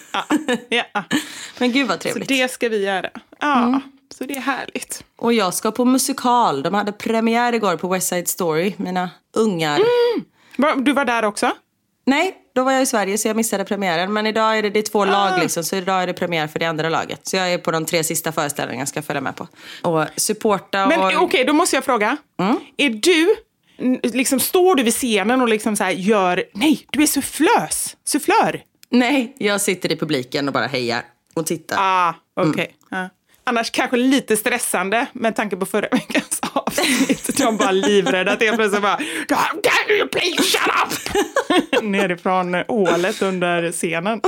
ja. ja. Men gud vad trevligt. Så det ska vi göra. Ja. Mm. Så det är härligt. Och jag ska på musikal. De hade premiär igår på West Side Story. Mina ungar. Mm. Du var där också? Nej, då var jag i Sverige så jag missade premiären. Men idag är det, det är två ah. lag liksom. Så idag är det premiär för det andra laget. Så jag är på de tre sista föreställningarna jag ska följa med på. Och supporta och... Men okej, okay, då måste jag fråga. Mm? Är du... Liksom, står du vid scenen och liksom så här gör... Nej, du är sufflös. Sufflör. Nej, jag sitter i publiken och bara hejar och tittar. Ah, okej. Okay. Mm. Ah. Annars kanske lite stressande med tanke på förra veckans avsnitt. De bara livrädda att jag plötsligt bara can you please shut up? Nerifrån ålet under scenen.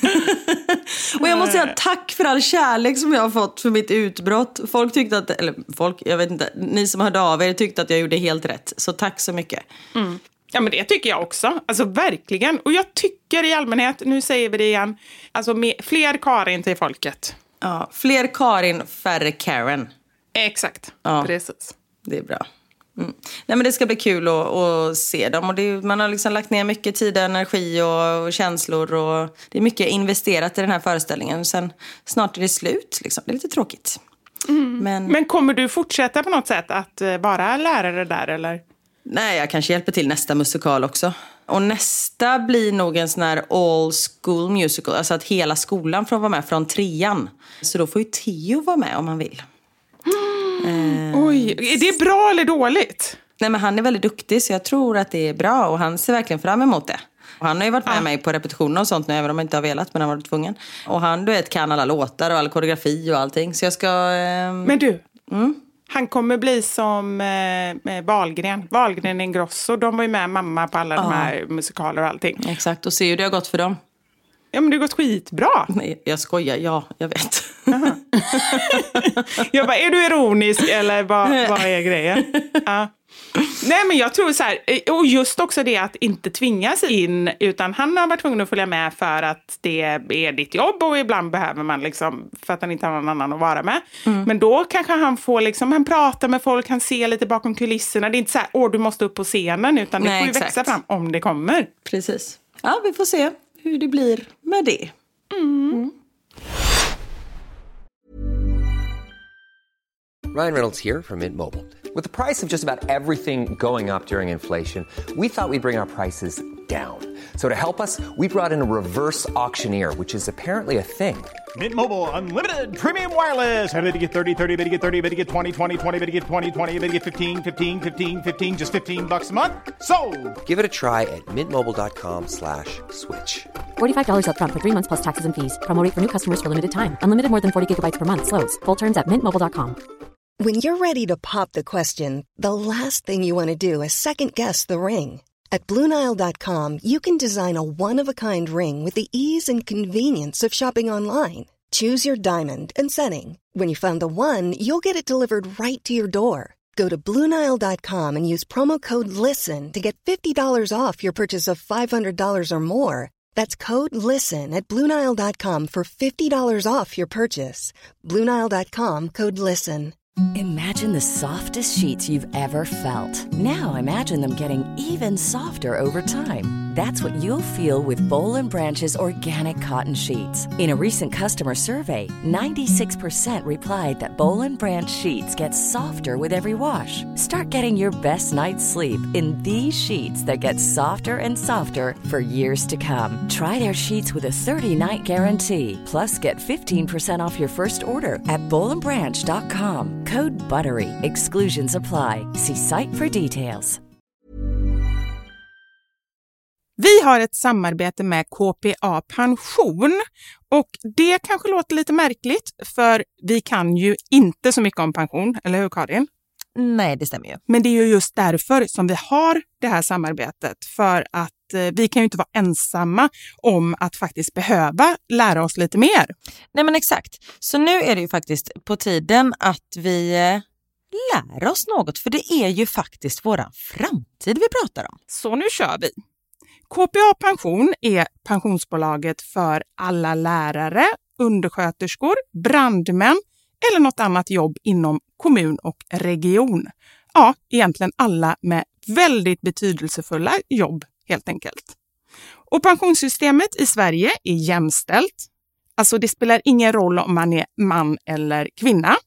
Och jag måste säga tack för all kärlek som jag har fått för mitt utbrott. Folk tyckte att, eller folk, jag vet inte, ni som hörde av er tyckte att jag gjorde helt rätt. Så tack så mycket. Mm. Ja, men det tycker jag också. Alltså verkligen. Och jag tycker i allmänhet, nu säger vi det igen, alltså med fler Karin till folket. Ja, fler Karin, färre Karen. Exakt, ja, precis. Det är bra. Mm. Nej, men det ska bli kul att, att se dem. Och det är, man har liksom lagt ner mycket tid, energi och, och känslor. Och det är mycket investerat i den här föreställningen. Sen snart är det slut. Liksom. Det är lite tråkigt. Mm. Men, men kommer du fortsätta på något sätt att vara lärare där, eller? Nej, jag kanske hjälper till nästa musikal också. Och nästa blir nog en sån här all school musical. Alltså att hela skolan får vara med från trean. Så då får ju Theo vara med om han vill. Mm. Eh, Oj, är det bra eller dåligt? Nej, men han är väldigt duktig så jag tror att det är bra. Och han ser verkligen fram emot det. Och han har ju varit med ah. mig på repetitioner och sånt nu, även om jag inte har velat, men han var tvungen. Och han, du vet, kan alla låtar och all koreografi och allting. Så jag ska... Eh... Men du... Mm? Han kommer bli som eh, Wahlgren. Wahlgren Ingrosso. De var ju med mamma på alla ja. de här musikaler och allting. Exakt, och se hur det har gått för dem. Ja, men det har gått skitbra. Nej, jag skojar. Ja, jag vet. Jag bara, är du ironisk eller vad, vad är grejen? Ja. Nej, men jag tror så här, och just också det att inte tvingas in, utan han har varit tvungen att följa med för att det är ditt jobb och ibland behöver man liksom, för att han inte har någon annan att vara med. Mm. Men då kanske han får liksom, han pratar med folk, han ser lite bakom kulisserna. Det är inte så här, åh du måste upp på scenen, utan det Nej, får ju exakt. växa fram om det kommer. Precis. Ja, vi får se hur det blir med det. Mm. Mm. Ryan Reynolds here from Mint Mobile. With the price of just about everything going up during inflation, we thought we'd bring our prices down. So to help us, we brought in a reverse auctioneer, which is apparently a thing. Mint Mobile Unlimited Premium Wireless. How to get thirty, thirty, bit to get thirty, bit to get twenty, twenty, twenty, bit to get twenty, twenty, bit to get fifteen, fifteen, fifteen, fifteen, just fifteen bucks a month? Sold! Give it a try at mintmobile.com slash switch. forty-five dollars up front for three months plus taxes and fees. Promo rate for new customers for limited time. Unlimited more than forty gigabytes per month. Slows full terms at mint mobile dot com. When you're ready to pop the question, the last thing you want to do is second-guess the ring. At Blue Nile dot com, you can design a one-of-a-kind ring with the ease and convenience of shopping online. Choose your diamond and setting. When you find the one, you'll get it delivered right to your door. Go to Blue Nile dot com and use promo code LISTEN to get fifty dollars off your purchase of five hundred dollars or more. That's code LISTEN at Blue Nile dot com for fifty dollars off your purchase. Blue Nile dot com, code LISTEN. Imagine the softest sheets you've ever felt. Now imagine them getting even softer over time. That's what you'll feel with Boll and Branch's organic cotton sheets. In a recent customer survey, ninety-six percent replied that Boll and Branch sheets get softer with every wash. Start getting your best night's sleep in these sheets that get softer and softer for years to come. Try their sheets with a thirty-night guarantee. Plus, get fifteen percent off your first order at boll and branch dot com. Code BUTTERY. Exclusions apply. See site for details. Vi har ett samarbete med K P A Pension och det kanske låter lite märkligt för vi kan ju inte så mycket om pension, eller hur Karin? Nej, det stämmer ju. Men det är ju just därför som vi har det här samarbetet, för att eh, vi kan ju inte vara ensamma om att faktiskt behöva lära oss lite mer. Nej men exakt, så nu är det ju faktiskt på tiden att vi eh, lär oss något, för det är ju faktiskt våran framtid vi pratar om. Så nu kör vi. K P A Pension är pensionsbolaget för alla lärare, undersköterskor, brandmän eller något annat jobb inom kommun och region. Ja, egentligen alla med väldigt betydelsefulla jobb helt enkelt. Och pensionssystemet i Sverige är jämställt. Alltså det spelar ingen roll om man är man eller kvinna.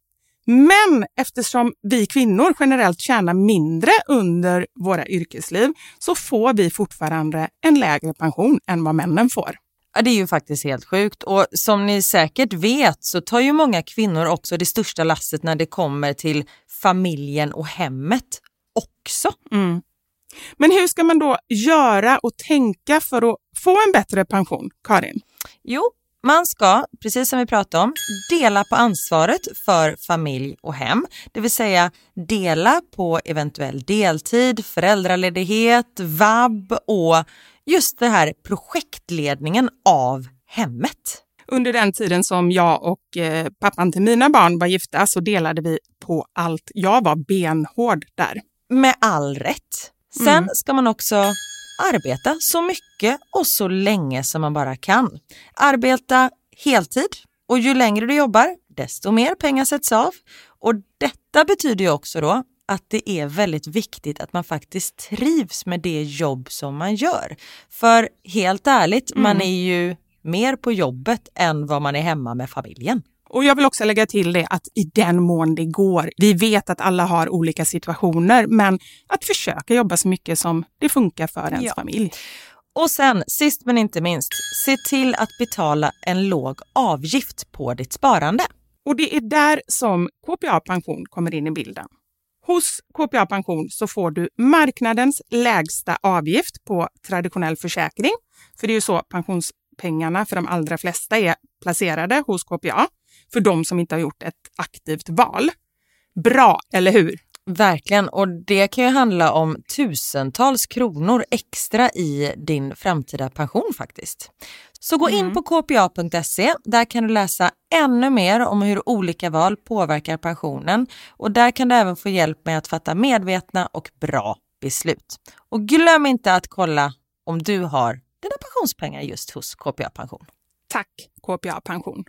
Men eftersom vi kvinnor generellt tjänar mindre under våra yrkesliv så får vi fortfarande en lägre pension än vad männen får. Ja, det är ju faktiskt helt sjukt. Och som ni säkert vet så tar ju många kvinnor också det största lasset när det kommer till familjen och hemmet också. Mm. Men hur ska man då göra och tänka för att få en bättre pension, Karin? Jo, man ska, precis som vi pratade om, dela på ansvaret för familj och hem. Det vill säga dela på eventuell deltid, föräldraledighet, vab och just det här projektledningen av hemmet. Under den tiden som jag och eh, pappan till mina barn var gifta så delade vi på allt. Jag var benhård där. Med all rätt. Sen mm. ska man också arbeta så mycket och så länge som man bara kan. Arbeta heltid och ju längre du jobbar desto mer pengar sätts av. Och detta betyder ju också då att det är väldigt viktigt att man faktiskt trivs med det jobb som man gör. För helt ärligt, mm. man är ju mer på jobbet än vad man är hemma med familjen. Och jag vill också lägga till det att i den mån det går, vi vet att alla har olika situationer, men att försöka jobba så mycket som det funkar för ens ja. familj. Och sen, sist men inte minst, se till att betala en låg avgift på ditt sparande. Och det är där som K P A Pension kommer in i bilden. Hos K P A Pension så får du marknadens lägsta avgift på traditionell försäkring. För det är ju så pensionspengarna för de allra flesta är placerade hos K P A. För de som inte har gjort ett aktivt val. Bra, eller hur? Verkligen, och det kan ju handla om tusentals kronor extra i din framtida pension faktiskt. Så gå in mm. på k p a punkt se, där kan du läsa ännu mer om hur olika val påverkar pensionen. Och där kan du även få hjälp med att fatta medvetna och bra beslut. Och glöm inte att kolla om du har dina pensionspengar just hos K P A Pension. Tack K P A Pension.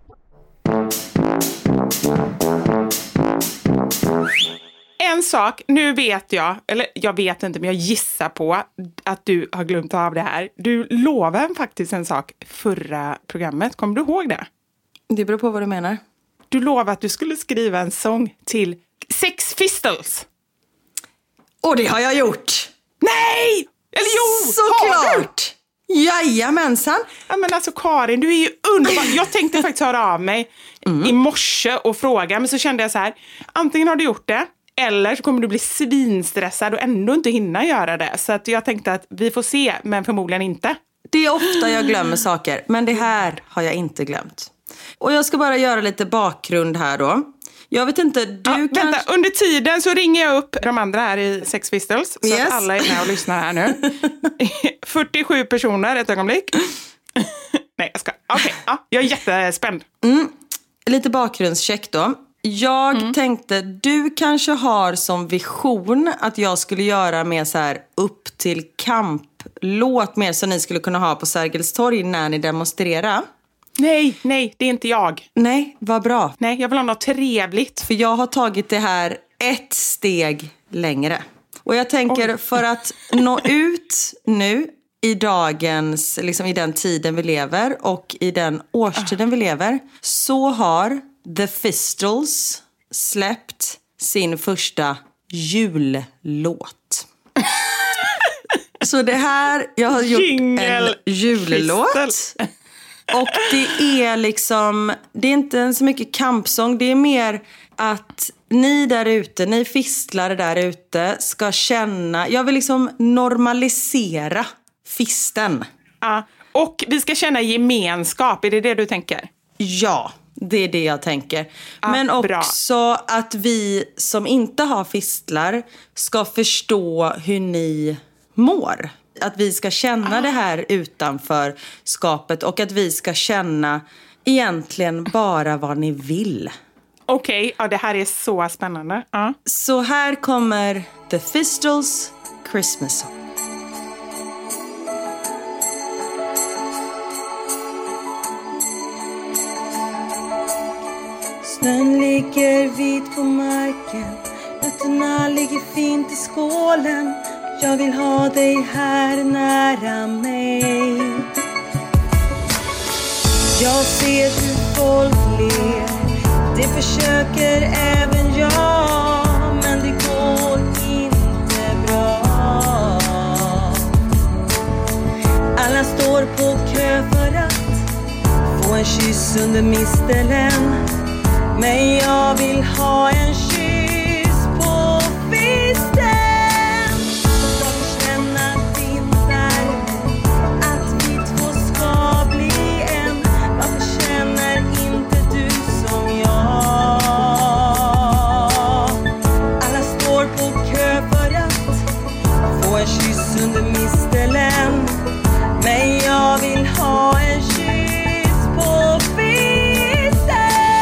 En sak, nu vet jag, eller jag vet inte men jag gissar på att du har glömt av det här. Du lovade faktiskt en sak förra programmet, kommer du ihåg det? Det beror på vad du menar. Du lovade att du skulle skriva en sång till Sex Pistols. Och det har jag gjort. Nej! Eller jo, såklart! Jajamensan. Ja, men alltså Karin, du är ju underbar. Jag tänkte faktiskt höra av mig mm. i morse och fråga, men så kände jag så här, antingen har du gjort det eller så kommer du bli svinstressad och ändå inte hinna göra det. Så att jag tänkte att vi får se, men förmodligen inte. Det är ofta jag glömmer saker, men det här har jag inte glömt. Och jag ska bara göra lite bakgrund här då. Jag vet inte, du ja, kanske... Vänta, under tiden så ringer jag upp de andra här i Sex Pistols. Så yes. att alla är med och lyssnar här nu. fyrtiosju personer, ett ögonblick. Nej, jag ska... Okej, okay, ja, jag är jättespänd. Mm. Lite bakgrundscheck då. Jag mm. tänkte, du kanske har som vision att jag skulle göra med så här upp till kamp-låt mer som ni skulle kunna ha på Sergels torg när ni demonstrerar. Nej, nej, det är inte jag. Nej, vad bra. Nej, jag vill ha något trevligt. För jag har tagit det här ett steg längre. Och jag tänker, Oj. för att nå ut nu i dagens, liksom i den tiden vi lever och i den årstiden vi lever, så har The Pistols släppt sin första jullåt. Så det här, jag har gjort Jingle en jullåt. Fistel. Och det är liksom, det är inte så mycket kampsång, det är mer att ni där ute, ni fistlare där ute ska känna, jag vill liksom normalisera fisten. Ja, och vi ska känna gemenskap, är det det du tänker? Ja, det är det jag tänker. Ja, men också bra. Att vi som inte har fistlar ska förstå hur ni mår. Att vi ska känna ah. det här utanför skapet och att vi ska känna egentligen bara vad ni vill. Okej, okay, ja, det här är så spännande. Uh. Så här kommer The Pistols Christmas Song. Snön ligger vit på marken, nötterna ligger fint i skålen. Jag vill ha dig här nära mig. Jag ser hur folk ler, det försöker även jag, men det går inte bra. Alla står på kö för att få en kyss under mistelen, men jag vill ha en kyss på fisten. Under mistelen, men jag vill ha en kyss på fisten.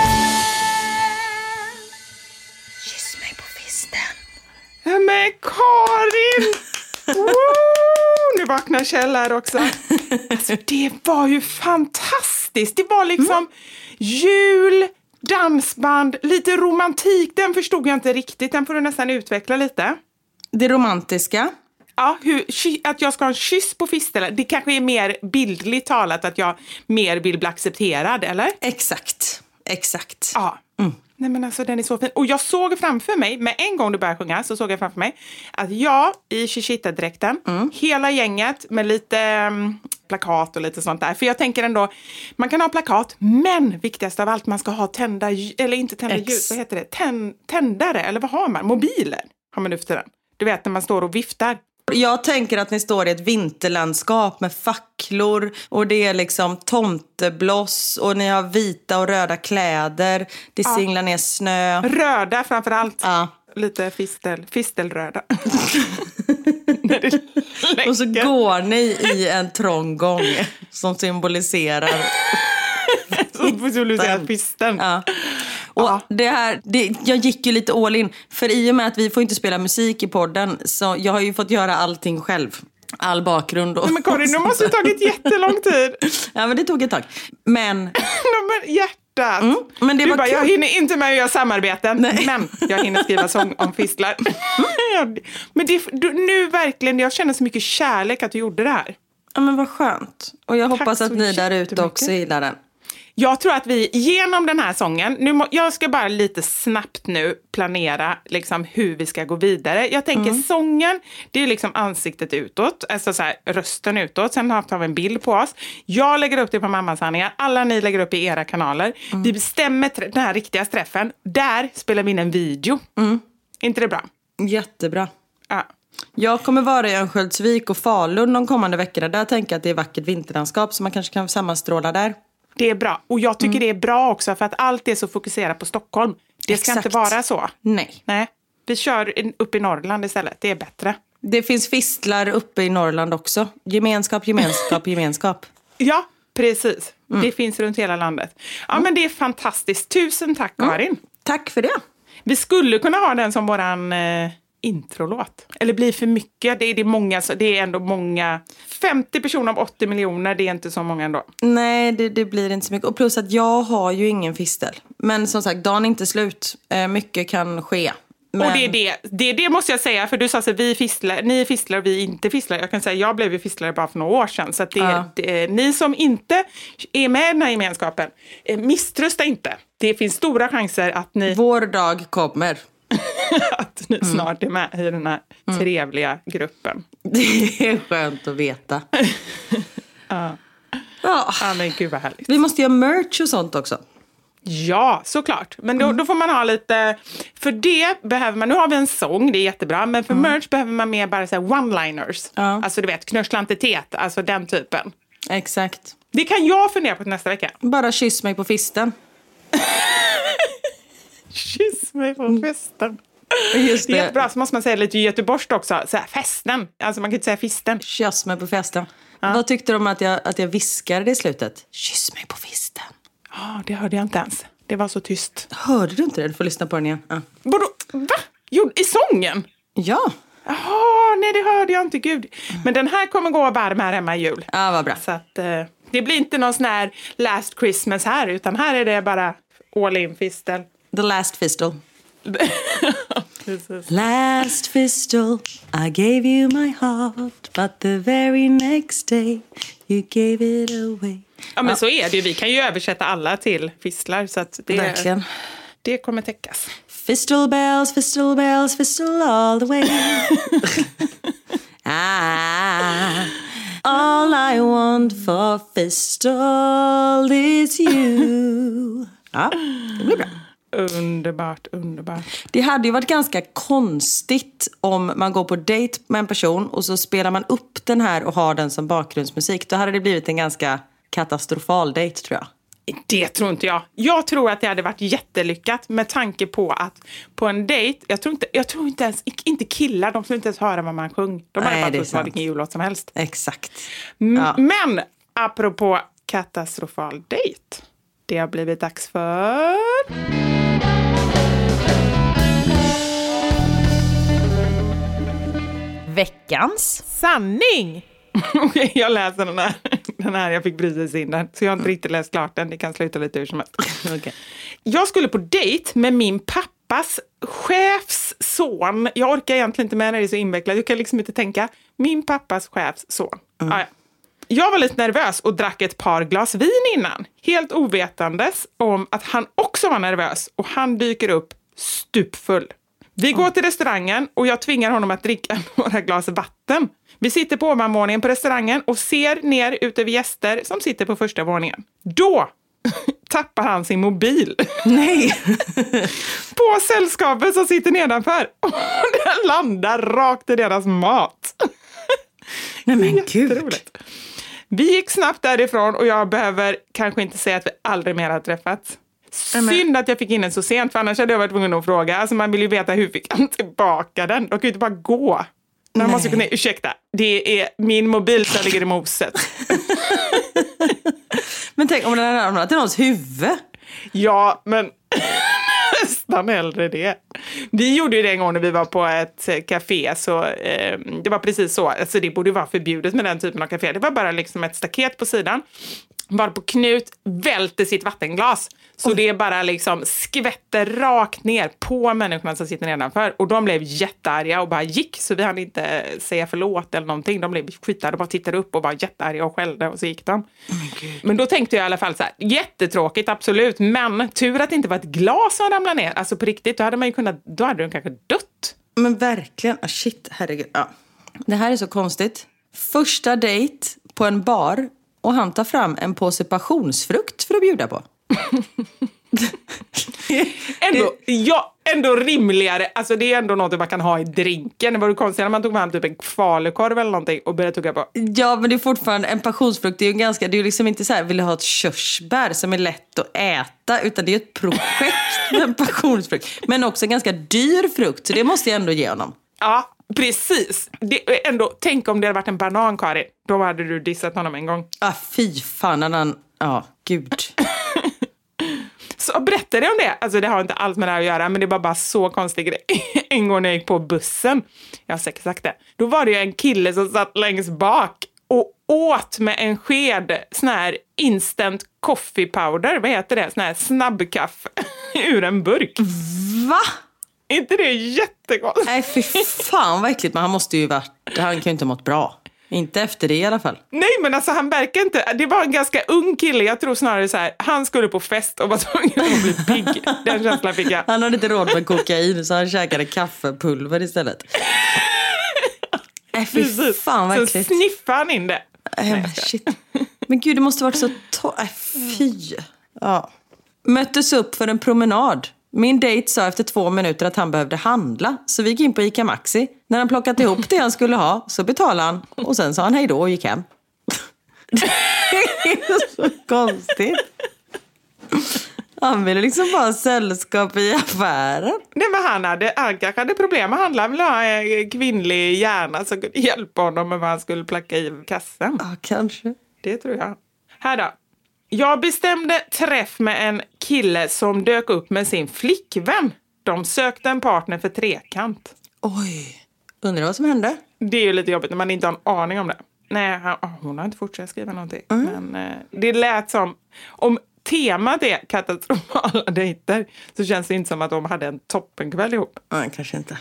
Kyss mig på fisten. Ja, men Karin! Woo! Nu vaknar Kjell här också. Alltså, det var ju fantastiskt. Det var liksom mm. jul, dansband, lite romantik. Den förstod jag inte riktigt. Den får du nästan utveckla lite. Det romantiska. Ja, hur, att jag ska ha en kyss på fistelen. Det kanske är mer bildligt talat att jag mer vill bli accepterad, eller? Exakt, exakt. Ja, mm. Nej men alltså den är så fin. Och jag såg framför mig, med en gång du började sjunga så såg jag framför mig att jag i Chichita-dräkten, mm. hela gänget med lite um, plakat och lite sånt där. För jag tänker ändå, man kan ha plakat, men viktigast av allt, man ska ha tända, eller inte tända Ex. ljus, vad heter det? Tän, tändare, eller vad har man? Mobiler har man nu för tiden. Du vet när man står och viftar. Jag tänker att ni står i ett vinterlandskap med facklor och det är liksom tomtebloss och ni har vita och röda kläder. Det ja. singlar ner snö. Röda framförallt. Ja. Lite fistel, fistelröda. Och så går ni i en trång gång som symboliserar som symboliserar fisten. Ja. Och ja. det här, det, jag gick ju lite all in. För i och med att vi får inte spela musik i podden, så jag har ju fått göra allting själv. All bakgrund. Och, Nej, men Karin, det måste ha tagit jättelång tid. Ja, men det tog ett tag. Men... men hjärtat. Mm, men det du var bara, kul. Jag hinner inte med att göra samarbeten. Nej. Men jag hinner skriva sång om fistlar. Men det, du, nu verkligen, jag känner så mycket kärlek att du gjorde det här. Ja, men vad skönt. Och jag hoppas Tack att ni där ute också gillar den. Jag tror att vi genom den här sången, nu må, jag ska bara lite snabbt nu planera liksom hur vi ska gå vidare. Jag tänker mm. sången, det är liksom ansiktet utåt, alltså så här, rösten utåt. Sen har vi en bild på oss. Jag lägger upp det på Mammasanningar, alla ni lägger upp i era kanaler. Mm. Vi bestämmer den här riktiga träffen. Där spelar vi in en video. Mm. Inte det bra? Jättebra. Ja. Jag kommer vara i Örnsköldsvik och Falun de kommande veckorna. Där tänker jag att det är vackert vinterlandskap så man kanske kan sammanstråla där. Det är bra. Och jag tycker mm. det är bra också för att allt är så fokuserat på Stockholm. Det ska Exakt. inte vara så. Nej. Nej. Vi kör in, upp i Norrland istället. Det är bättre. Det finns fistlar uppe i Norrland också. Gemenskap, gemenskap, gemenskap. Ja, precis. Mm. Det finns runt hela landet. Ja, mm. men det är fantastiskt. Tusen tack, Karin. Mm. Tack för det. Vi skulle kunna ha den som våran eh, introlåt. Eller blir för mycket. Det är, det, är många, det är ändå många. femtio personer av åttio miljoner, det är inte så många ändå. Nej, det, det blir inte så mycket. Och plus att jag har ju ingen fistel. Men som sagt, dagen är inte slut. Eh, mycket kan ske. Men... Och det är det, det är det måste jag säga, för du sa att vi fistlar, ni är fistlar och vi inte fistlar. Jag kan säga jag blev ju fistlare bara för några år sedan. Så att det, ja. det, ni som inte är med i den här gemenskapen, misströsta inte. Det finns stora chanser att ni... Vår dag kommer. att ni mm. snart är med i den här mm. trevliga gruppen. Det är skönt att veta. ja. Ja. ja, men gud vad härligt. Vi måste göra merch och sånt också. Ja, såklart. Men då, mm. då får man ha lite... För det behöver man... Nu har vi en sång, det är jättebra. Men för mm. merch behöver man mer bara så här one-liners. Ja. Alltså du vet, knörsklantitet. Alltså den typen. Exakt. Det kan jag fundera på nästa vecka. Bara kyss mig på fisten. Kyss mig på fisten. Just det. Det är jättebra. Så måste man säga lite göteborgskt också. Så här, festen. Alltså man kan inte säga fisten. Kyss mig på festen. Ja. Vad tyckte de att jag, att jag viskade i slutet? Kyss mig på fisten. Ja, oh, det hörde jag inte ens. Det var så tyst. Hörde du inte det? Du får lyssna på den igen. Ja. Vadå? Va? Jo, i sången? Ja. Jaha, nej det hörde jag inte, gud. Men den här kommer gå varm här hemma i jul. Ja, vad bra. Så att eh, det blir inte någon sån här last Christmas här, utan här är det bara all in fistel. The last fistel. Last fistel, I gave you my heart, but the very next day you gave it away. Ja, men ja. Så är det ju. Vi kan ju översätta alla till fistlar, så att det, verkligen. Det kommer täckas. Fistel bells, fistel bells, fistel all the way. ah, all I want for fistel is you. Ja, det blir bra. Underbart, underbart. Det hade ju varit ganska konstigt om man går på dejt med en person och så spelar man upp den här och har den som bakgrundsmusik. Då hade det blivit en ganska katastrofal dejt, tror jag. Det tror inte jag. Jag tror att det hade varit jättelyckat med tanke på att på en dejt, jag tror inte, jag tror inte ens, inte killar, de skulle inte ens höra vad man sjöng. De hade bara trott vilken jullåt som helst. Exakt. Ja. Men apropå katastrofal dejt, det har blivit dags för... Veckans sanning. Okej, jag läser den här. Den här, jag fick precis in den. Så jag har inte riktigt läst klart den. Det kan sluta lite hur som helst. Okay. Jag skulle på dejt med min pappas chefs son. Jag orkar egentligen inte med när det är så invecklat. Jag kan liksom inte tänka. Min pappas chefs son. Mm. Ah, ja. Jag var lite nervös och drack ett par glas vin innan. Helt ovetandes om att han också var nervös. Och han dyker upp stupfull. Vi går till restaurangen och jag tvingar honom att dricka några glas vatten. Vi sitter på ovanvåningen på restaurangen och ser ner ut över gäster som sitter på första våningen. Då tappar han sin mobil. Nej. På sällskapet som sitter nedanför. Och den landar rakt i deras mat. Nej men gud. Vi gick snabbt därifrån och jag behöver kanske inte säga att vi aldrig mer har träffats. Synd att jag fick in den så sent, för annars hade jag varit tvungen att fråga. Alltså man vill ju veta hur fick han tillbaka den. De kan ju inte bara gå. Man Nej. måste kunna, ursäkta, det är min mobil som ligger i moset. Men tänk om den hade ramlat till någons huvud. Ja, men nästan hellre det. Vi gjorde ju det en gång när vi var på ett café, så eh, det var precis så. Alltså det borde vara förbjudet med den typen av café. Det var bara liksom ett staket på sidan. Bara på Knut välter sitt vattenglas. Så oh. det bara liksom skvätter rakt ner på människorna som sitter nedanför. Och de blev jättearga och bara gick. Så vi hade inte säga förlåt eller någonting. De blev skitade och bara tittade upp och var jättearga och skällde. Och så gick de. Oh men då tänkte jag i alla fall så här. Jättetråkigt, absolut. Men tur att det inte var ett glas som ramlade ner. Alltså på riktigt, då hade man ju kunnat, då hade de kanske dött. Men verkligen, oh, shit, herregud. Ja. Det här är så konstigt. Första dejt på en bar. Och han tar fram en påse passionsfrukt för att bjuda på. ändå, ja, ändå rimligare. Alltså det är ändå något man kan ha i drinken. Det var ju konstigt när man tog fram typ en falukorv eller någonting och började tugga på. Ja, men det är fortfarande en passionsfrukt. Det är ju ganska, det är ju liksom inte så här, vill du ha ett körsbär som är lätt att äta, utan det är ett projekt. En passionsfrukt. Men också en ganska dyr frukt, så det måste jag ändå ge honom. Ja, precis. Det, ändå, tänk om det hade varit en banan, Karin. Då hade du dissat honom en gång. Ah, fy fan, han... Ja, gud. Så berättade jag om det. Alltså det har inte alls med det här att göra, men det var bara så konstig grej. En gång när jag gick på bussen, jag har säkert sagt det, då var det ju en kille som satt längst bak och åt med en sked sån här instant coffee powder, vad heter det? Sån här snabbkaffe ur en burk. Va? Inte det jättekonstigt? Nej, fy fan vad äckligt, men han måste ju varit, han kan ju inte ha mått bra. Inte efter det i alla fall. Nej, men alltså han verkar inte... Det var en ganska ung kille. Jag tror snarare så här... Han skulle på fest och var tvungen att bli pigg. Den känslan fick jag. Han hade inte råd med kokain, så han käkade kaffepulver istället. Äh, fy Precis. fan vad så äckligt. sniffade han in det. Äh, men, shit. Men gud, det måste varit så... To- äh, fy. Ja. Möttes upp för en promenad. Min dejt sa efter två minuter att han behövde handla. Så vi gick in på Ica Maxi. När han plockat ihop det han skulle ha så betalade han. Och sen sa han hej då och gick hem. Det är så konstigt. Han ville liksom bara sällskap i affären. Nej, men han hade, han kanske hade problem. Han ville ha en kvinnlig hjärna som kunde hjälpa honom med vad han skulle placka i kassen. Ja, kanske. Det tror jag. Här då. Jag bestämde träff med en kille som dök upp med sin flickvän. De sökte en partner för trekant. Oj, undrar vad som hände? Det är ju lite jobbigt när man inte har en aning om det. Nej, han, hon har inte fortsatt skriva någonting. Mm. Men eh, det lät som... Om temat är katastrofala dejter så känns det inte som att de hade en toppenkväll ihop. Nej, kanske inte.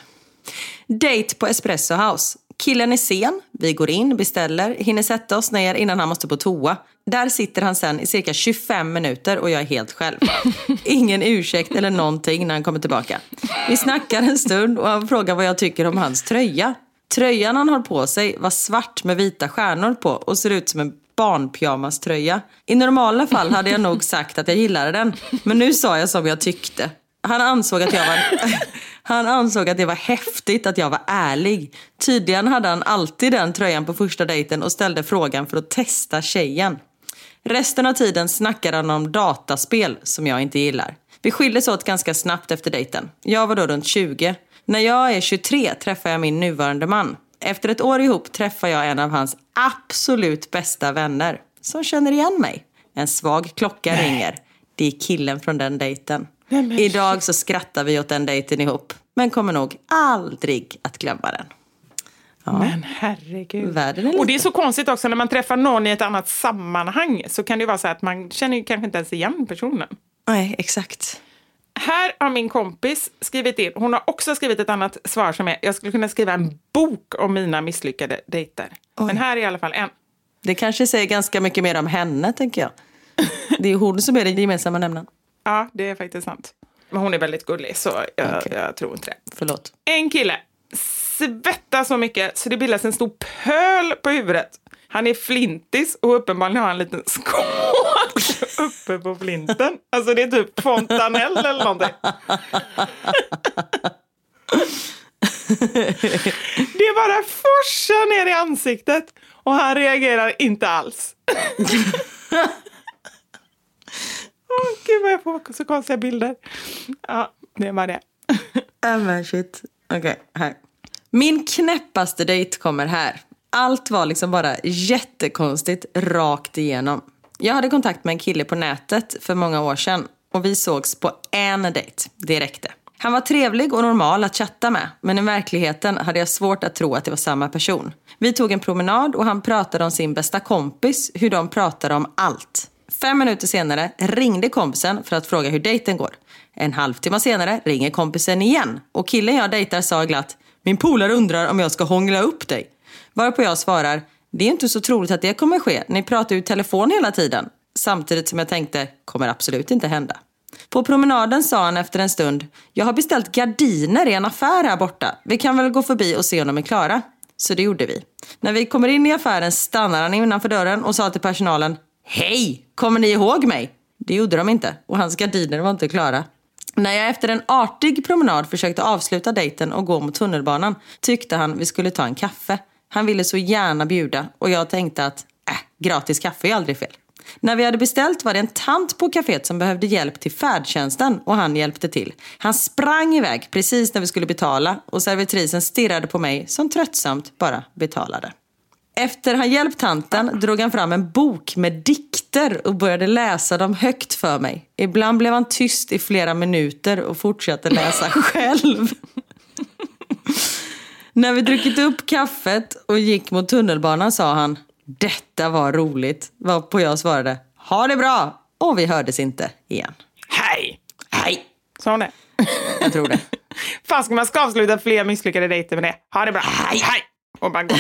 Date på Espresso House. Killen är sen, vi går in, beställer, hinner sätta oss ner innan han måste på toa. Där sitter han sen i cirka tjugofem minuter och jag är helt själv. Ingen ursäkt eller någonting när han kommer tillbaka. Vi snackar en stund och han frågar vad jag tycker om hans tröja. Tröjan han har på sig var svart med vita stjärnor på och ser ut som en barnpyjamaströja. I normala fall hade jag nog sagt att jag gillade den, men nu sa jag som jag tyckte. Han ansåg att jag var Han ansåg att det var häftigt att jag var ärlig. Tydligen hade han alltid den tröjan på första dejten och ställde frågan för att testa tjejen. Resten av tiden snackade han om dataspel som jag inte gillar. Vi skildes åt ganska snabbt efter dejten. Jag var då runt tjugo. När jag är tjugotre träffar jag min nuvarande man. Efter ett år ihop träffar jag en av hans absolut bästa vänner som känner igen mig. En svag klocka Nej. ringer. Det är killen från den dejten. Nej, Idag så skrattar vi åt den dejten ihop. Men kommer nog aldrig att glömma den. Ja. Men herregud. Är och det är så konstigt också när man träffar någon i ett annat sammanhang. Så kan det vara så att man känner ju kanske inte ens igen personen. Nej, exakt. Här har min kompis skrivit in. Hon har också skrivit ett annat svar som är: jag skulle kunna skriva en bok om mina misslyckade dejter. Oj. Men här är i alla fall en. Det kanske säger ganska mycket mer om henne, tänker jag. Det är hon som är det gemensamma nämnaren. Ja, det är faktiskt sant. Men hon är väldigt gullig, så jag, okay. jag tror inte det. Förlåt. En kille svettar så mycket så det bildas en stor pöl på huvudet. Han är flintis och uppenbarligen har han en liten skål uppe på flinten. Alltså det är typ fontanell eller någonting. Det bara forsar ner i ansiktet och han reagerar inte alls. Åh oh, gud vad jag får så konstiga bilder. Ja, det var det. Ja men shit. Okej, okay, här. Min knäppaste dejt kommer här. Allt var liksom bara jättekonstigt rakt igenom. Jag hade kontakt med en kille på nätet för många år sedan. Och vi sågs på en dejt. Det räckte. Han var trevlig och normal att chatta med. Men i verkligheten hade jag svårt att tro att det var samma person. Vi tog en promenad och han pratade om sin bästa kompis. Hur de pratade om allt. Fem minuter senare ringde kompisen för att fråga hur dejten går. En halvtimme senare ringer kompisen igen. Och killen jag dejtar sa glatt: min polare undrar om jag ska hångla upp dig. Varpå jag svarar: det är inte så troligt att det kommer ske. Ni pratar ju i telefon hela tiden. Samtidigt som jag tänkte: kommer absolut inte hända. På promenaden sa han efter en stund: jag har beställt gardiner i en affär här borta. Vi kan väl gå förbi och se om de är klara. Så det gjorde vi. När vi kommer in i affären stannar han innanför dörren och sa till personalen: hej, kommer ni ihåg mig? Det gjorde de inte och hans gardiner var inte klara. När jag efter en artig promenad försökte avsluta dejten och gå mot tunnelbanan tyckte han vi skulle ta en kaffe. Han ville så gärna bjuda och jag tänkte att äh, gratis kaffe är aldrig fel. När vi hade beställt var det en tant på kaféet som behövde hjälp till färdtjänsten och han hjälpte till. Han sprang iväg precis när vi skulle betala och servitrisen stirrade på mig som tröttsamt bara betalade. Efter han hjälpt tanten drog han fram en bok med dikter och började läsa dem högt för mig. Ibland blev han tyst i flera minuter och fortsatte läsa själv. När vi druckit upp kaffet och gick mot tunnelbanan sa han: detta var roligt. Varpå jag svarade: ha det bra. Och vi hördes inte igen. Hej! Hej! Sa hon det? Jag tror det. Fan, ska man ska avsluta fler misslyckade dejter med det? Ha det bra. Hej! Hej! Och bara gå.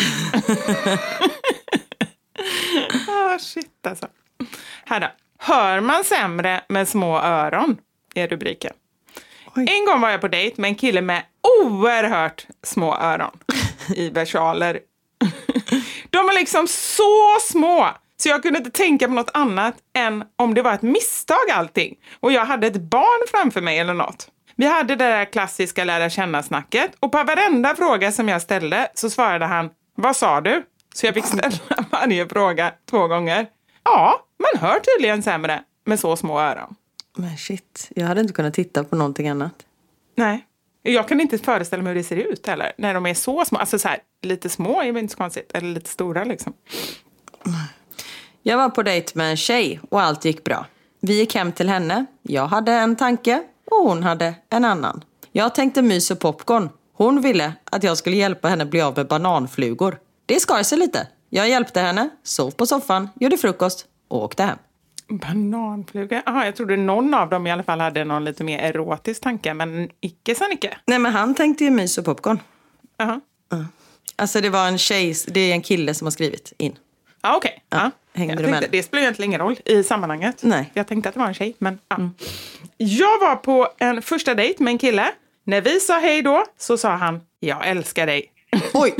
Ah, shit alltså. Här då. Hör man sämre med små öron? Är rubriken. Oj. En gång var jag på dejt med en kille med oerhört små öron. I versaler. De var liksom så små. Så jag kunde inte tänka på något annat än om det var ett misstag allting. Och jag hade ett barn framför mig eller något. Vi hade det där klassiska lära känna-snacket. Och på varenda fråga som jag ställde så svarade han: vad sa du? Så jag fick ställa varje fråga två gånger. Ja, man hör tydligen sämre med så små öron. Men shit, jag hade inte kunnat titta på någonting annat. Nej, jag kan inte föreställa mig hur det ser ut heller. När de är så små, alltså så här, lite små är väl inte så konstigt. Eller lite stora liksom. Jag var på dejt med en tjej och allt gick bra. Vi gick hem till henne. Jag hade en tanke och hon hade en annan. Jag tänkte mys och popcorn. Hon ville att jag skulle hjälpa henne bli av med bananflugor. Det skar sig lite. Jag hjälpte henne, sov på soffan, gjorde frukost och åkte hem. Bananfluga? Aha, jag trodde någon av dem i alla fall hade någon lite mer erotisk tanke, men icke sa icke. Nej, men han tänkte ju mys och popcorn. Aha. Uh. Alltså det var en tjej, det är en kille som har skrivit in. Ah, okej. Okay. Ja, ja. Jag tänkte, det spelar egentligen ingen roll i sammanhanget. Nej. Jag tänkte att det var en tjej, men ja. Mm. Jag var på en första dejt med en kille. När vi sa hej då så sa han: jag älskar dig. Oj!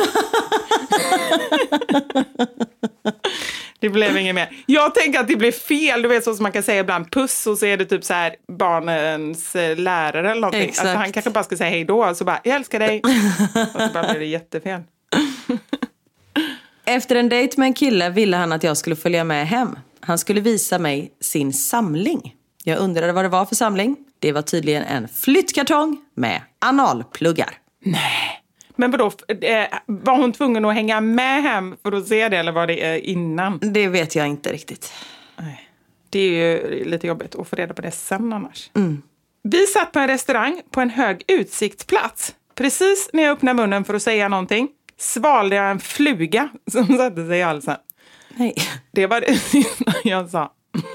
Det blev inget mer. Jag tänker att det blev fel. Du vet, så som man kan säga ibland puss och så är det typ så här barnens lärare eller någonting. Exakt. Alltså, han kanske bara ska säga hej då och så bara: jag älskar dig. Och så bara blev det jättefel. Efter en dejt med en kille ville han att jag skulle följa med hem. Han skulle visa mig sin samling. Jag undrade vad det var för samling. Det var tydligen en flyttkartong med analpluggar. Nej. Men vadå, var hon tvungen att hänga med hem för att se det, eller var det innan? Det vet jag inte riktigt. Nej. Det är ju lite jobbigt att få reda på det sen annars. Mm. Vi satt på en restaurang på en hög utsiktsplats. Precis när jag öppnade munnen för att säga någonting svalde jag en fluga som satte sig i halsen. Nej. Det var det sista jag sa.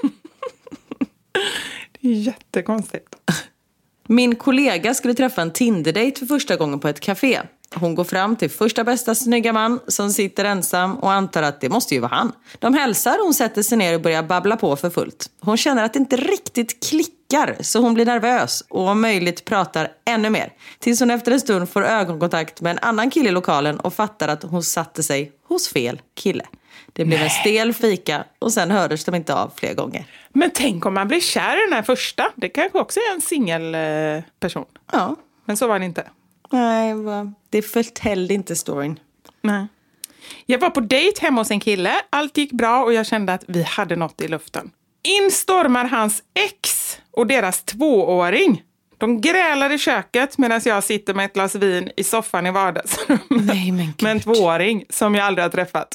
Det är jättekonstigt. Min kollega skulle träffa en Tinder-date för första gången på ett café. Hon går fram till första bästa snygga man som sitter ensam och antar att det måste ju vara han. De hälsar och hon sätter sig ner och börjar babbla på för fullt. Hon känner att det inte riktigt klickar så hon blir nervös och om möjligt pratar ännu mer. Tills hon efter en stund får ögonkontakt med en annan kille i lokalen och fattar att hon satte sig hos fel kille. Det blev Nej. en stel fika och sen hördes de inte av fler gånger. Men tänk om man blir kär i den här första. Det kanske också är en singelperson. Ja. Men så var det inte. Nej, det förtällde inte storyn. Nej. Jag var på dejt hemma hos en kille. Allt gick bra och jag kände att vi hade något i luften. Instormar hans ex och deras tvååring. De grälar i köket medan jag sitter med ett glas vin i soffan i vardagsrummet. Nej, men Gud. Med en tvååring som jag aldrig har träffat.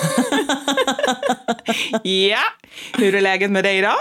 Ja, hur är läget med dig då?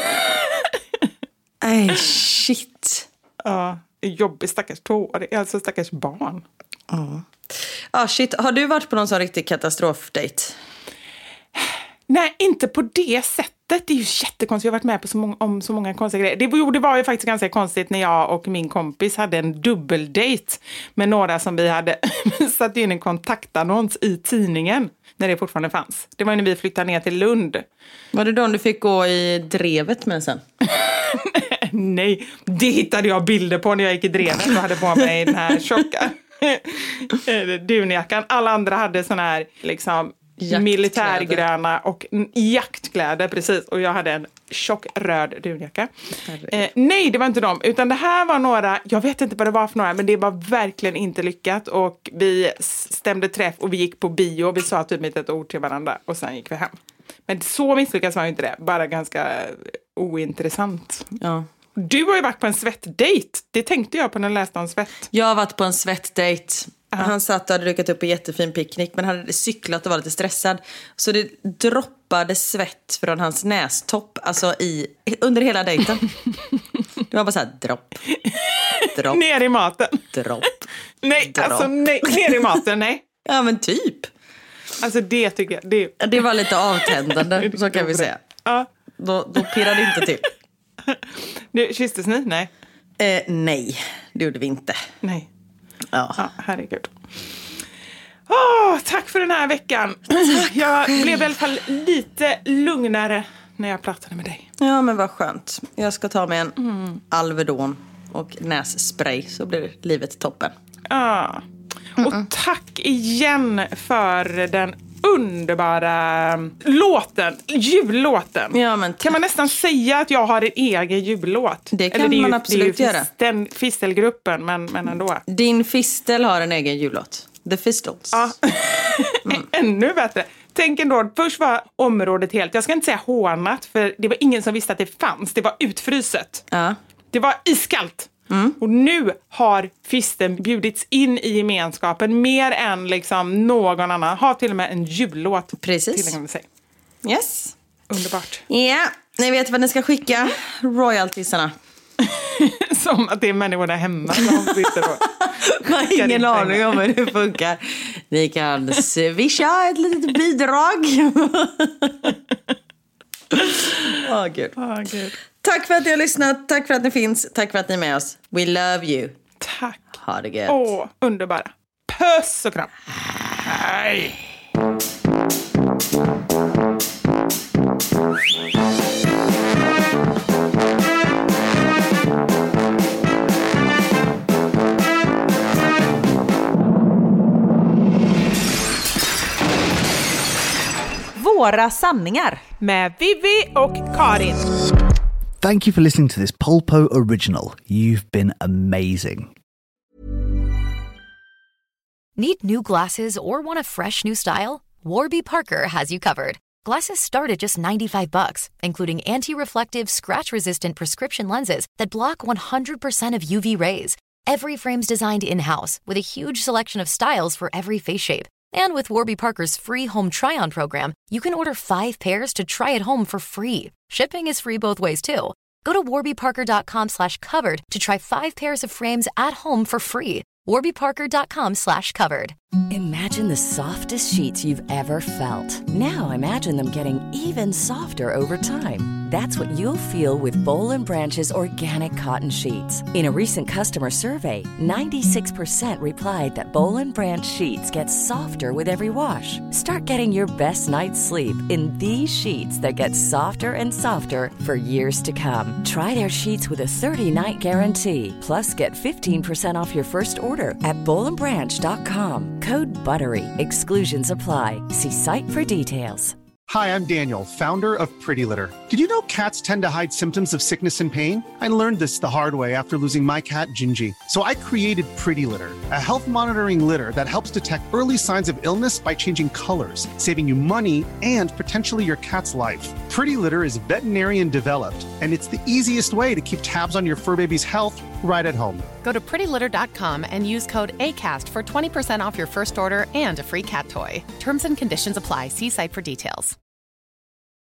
Nej, shit. Ja, jobbig stackars tvååring, alltså stackars barn. Ja, ah, shit. Har du varit på någon sån riktig katastrofdate? Nej, inte på det sättet. Det är ju jättekonstigt. Jag har varit med på så många, om så många konstiga grejer. Det, jo, det var ju faktiskt ganska konstigt när jag och min kompis hade en dubbeldate med några som vi hade satt in en kontaktannons i tidningen när det fortfarande fanns. Det var när vi flyttade ner till Lund. Var det då du fick gå i drevet med sen? Nej, det hittade jag bilder på när jag gick i drevet och hade på mig den här tjocka dunjackan. Alla andra hade sån här liksom jaktkläder. Militärgröna och jaktkläder, precis. Och jag hade en tjock röd dunjacka. Eh, nej, det var inte dem. Utan det här var några, jag vet inte vad det var för några, men det var verkligen inte lyckat. Och vi stämde träff och vi gick på bio och vi sa typ inte ett ord till varandra. Och sen gick vi hem. Men så misslyckas man ju inte det. Bara ganska ointressant. Ja. Du har ju varit på en svettdate. Det tänkte jag på när jag läste om svett. Jag har varit på en svettdate. Uh-huh. Han satt och hade dukat upp en jättefin picknick, men han hade cyklat och var lite stressad. Så det droppade svett från hans nästopp, alltså i, under hela dejten. Det var bara så här, dropp. Dropp. Ner i maten. Dropp. Nej, dropp. alltså nej, ner i maten, nej. Ja, men typ. Alltså det tycker jag. Det, det var lite avtändande, så kan vi säga. Ja. Då, då pirrade det inte till. Du, kysstes ni? Nej. Eh, nej, det gjorde vi inte. Nej. Ja, ja herregud. Oh, tack för den här veckan. Tack. Jag blev i alla fall lite lugnare när jag pratade med dig. Ja, men vad skönt. Jag ska ta med en mm. Alvedon och nässpray, så blir livet toppen. Ja. Och Mm-mm. tack igen för den underbara låten, jullåten. Ja, men kan man nästan säga att jag har en egen jullåt? Det kan det man ju, absolut det är ju göra. Den fistelgruppen, men, men ändå. Din fistel har en egen jullåt. The Fistles. Ja. Mm. Ännu bättre. Tänk ändå, först var området helt, jag ska inte säga hånat, för det var ingen som visste att det fanns. Det var utfryset. Ja. Det var iskallt. Mm. Och nu har fisten bjudits in i gemenskapen mer än liksom någon annan. Har till och med en jullåt. Precis. Till sig. Yes. Underbart. Ja, yeah. Ni vet vad ni ska skicka. Royaltiesarna. Som att det är människor där hemma som sitter och... Jag har ingen aning om hur det funkar. Ni kan swisha ett litet bidrag. Åh, oh, gud. Oh, gud. Tack för att ni har lyssnat. Tack för att ni finns. Tack för att ni är med oss. We love you. Tack. Ha det gött. Åh, underbara. Puss och kram. Hej. Våra sanningar med Vivi och Karin. Thank you for listening to this Polpo original. You've been amazing. Need new glasses or want a fresh new style? Warby Parker has you covered. Glasses start at just ninety-five bucks, including anti-reflective, scratch-resistant prescription lenses that block one hundred percent of U V rays. Every frame's designed in-house with a huge selection of styles for every face shape. And with Warby Parker's free home try-on program, you can order five pairs to try at home for free. Shipping is free both ways, too. Go to warbyparker.com slash covered to try five pairs of frames at home for free. warbyparker.com slash covered. Imagine the softest sheets you've ever felt. Now imagine them getting even softer over time. That's what you'll feel with Boll and Branch's organic cotton sheets. In a recent customer survey, ninety-six percent replied that Boll and Branch sheets get softer with every wash. Start getting your best night's sleep in these sheets that get softer and softer for years to come. Try their sheets with a thirty-night guarantee. Plus, get fifteen percent off your first order at boll and branch dot com. Code BUTTERY. Exclusions apply. See site for details. Hi, I'm Daniel, founder of Pretty Litter. Did you know cats tend to hide symptoms of sickness and pain? I learned this the hard way after losing my cat, Gingy. So I created Pretty Litter, a health monitoring litter that helps detect early signs of illness by changing colors, saving you money and potentially your cat's life. Pretty Litter is veterinarian developed, and it's the easiest way to keep tabs on your fur baby's health right at home. Go to pretty litter dot com and use code ACAST for twenty percent off your first order and a free cat toy. Terms and conditions apply. See site for details.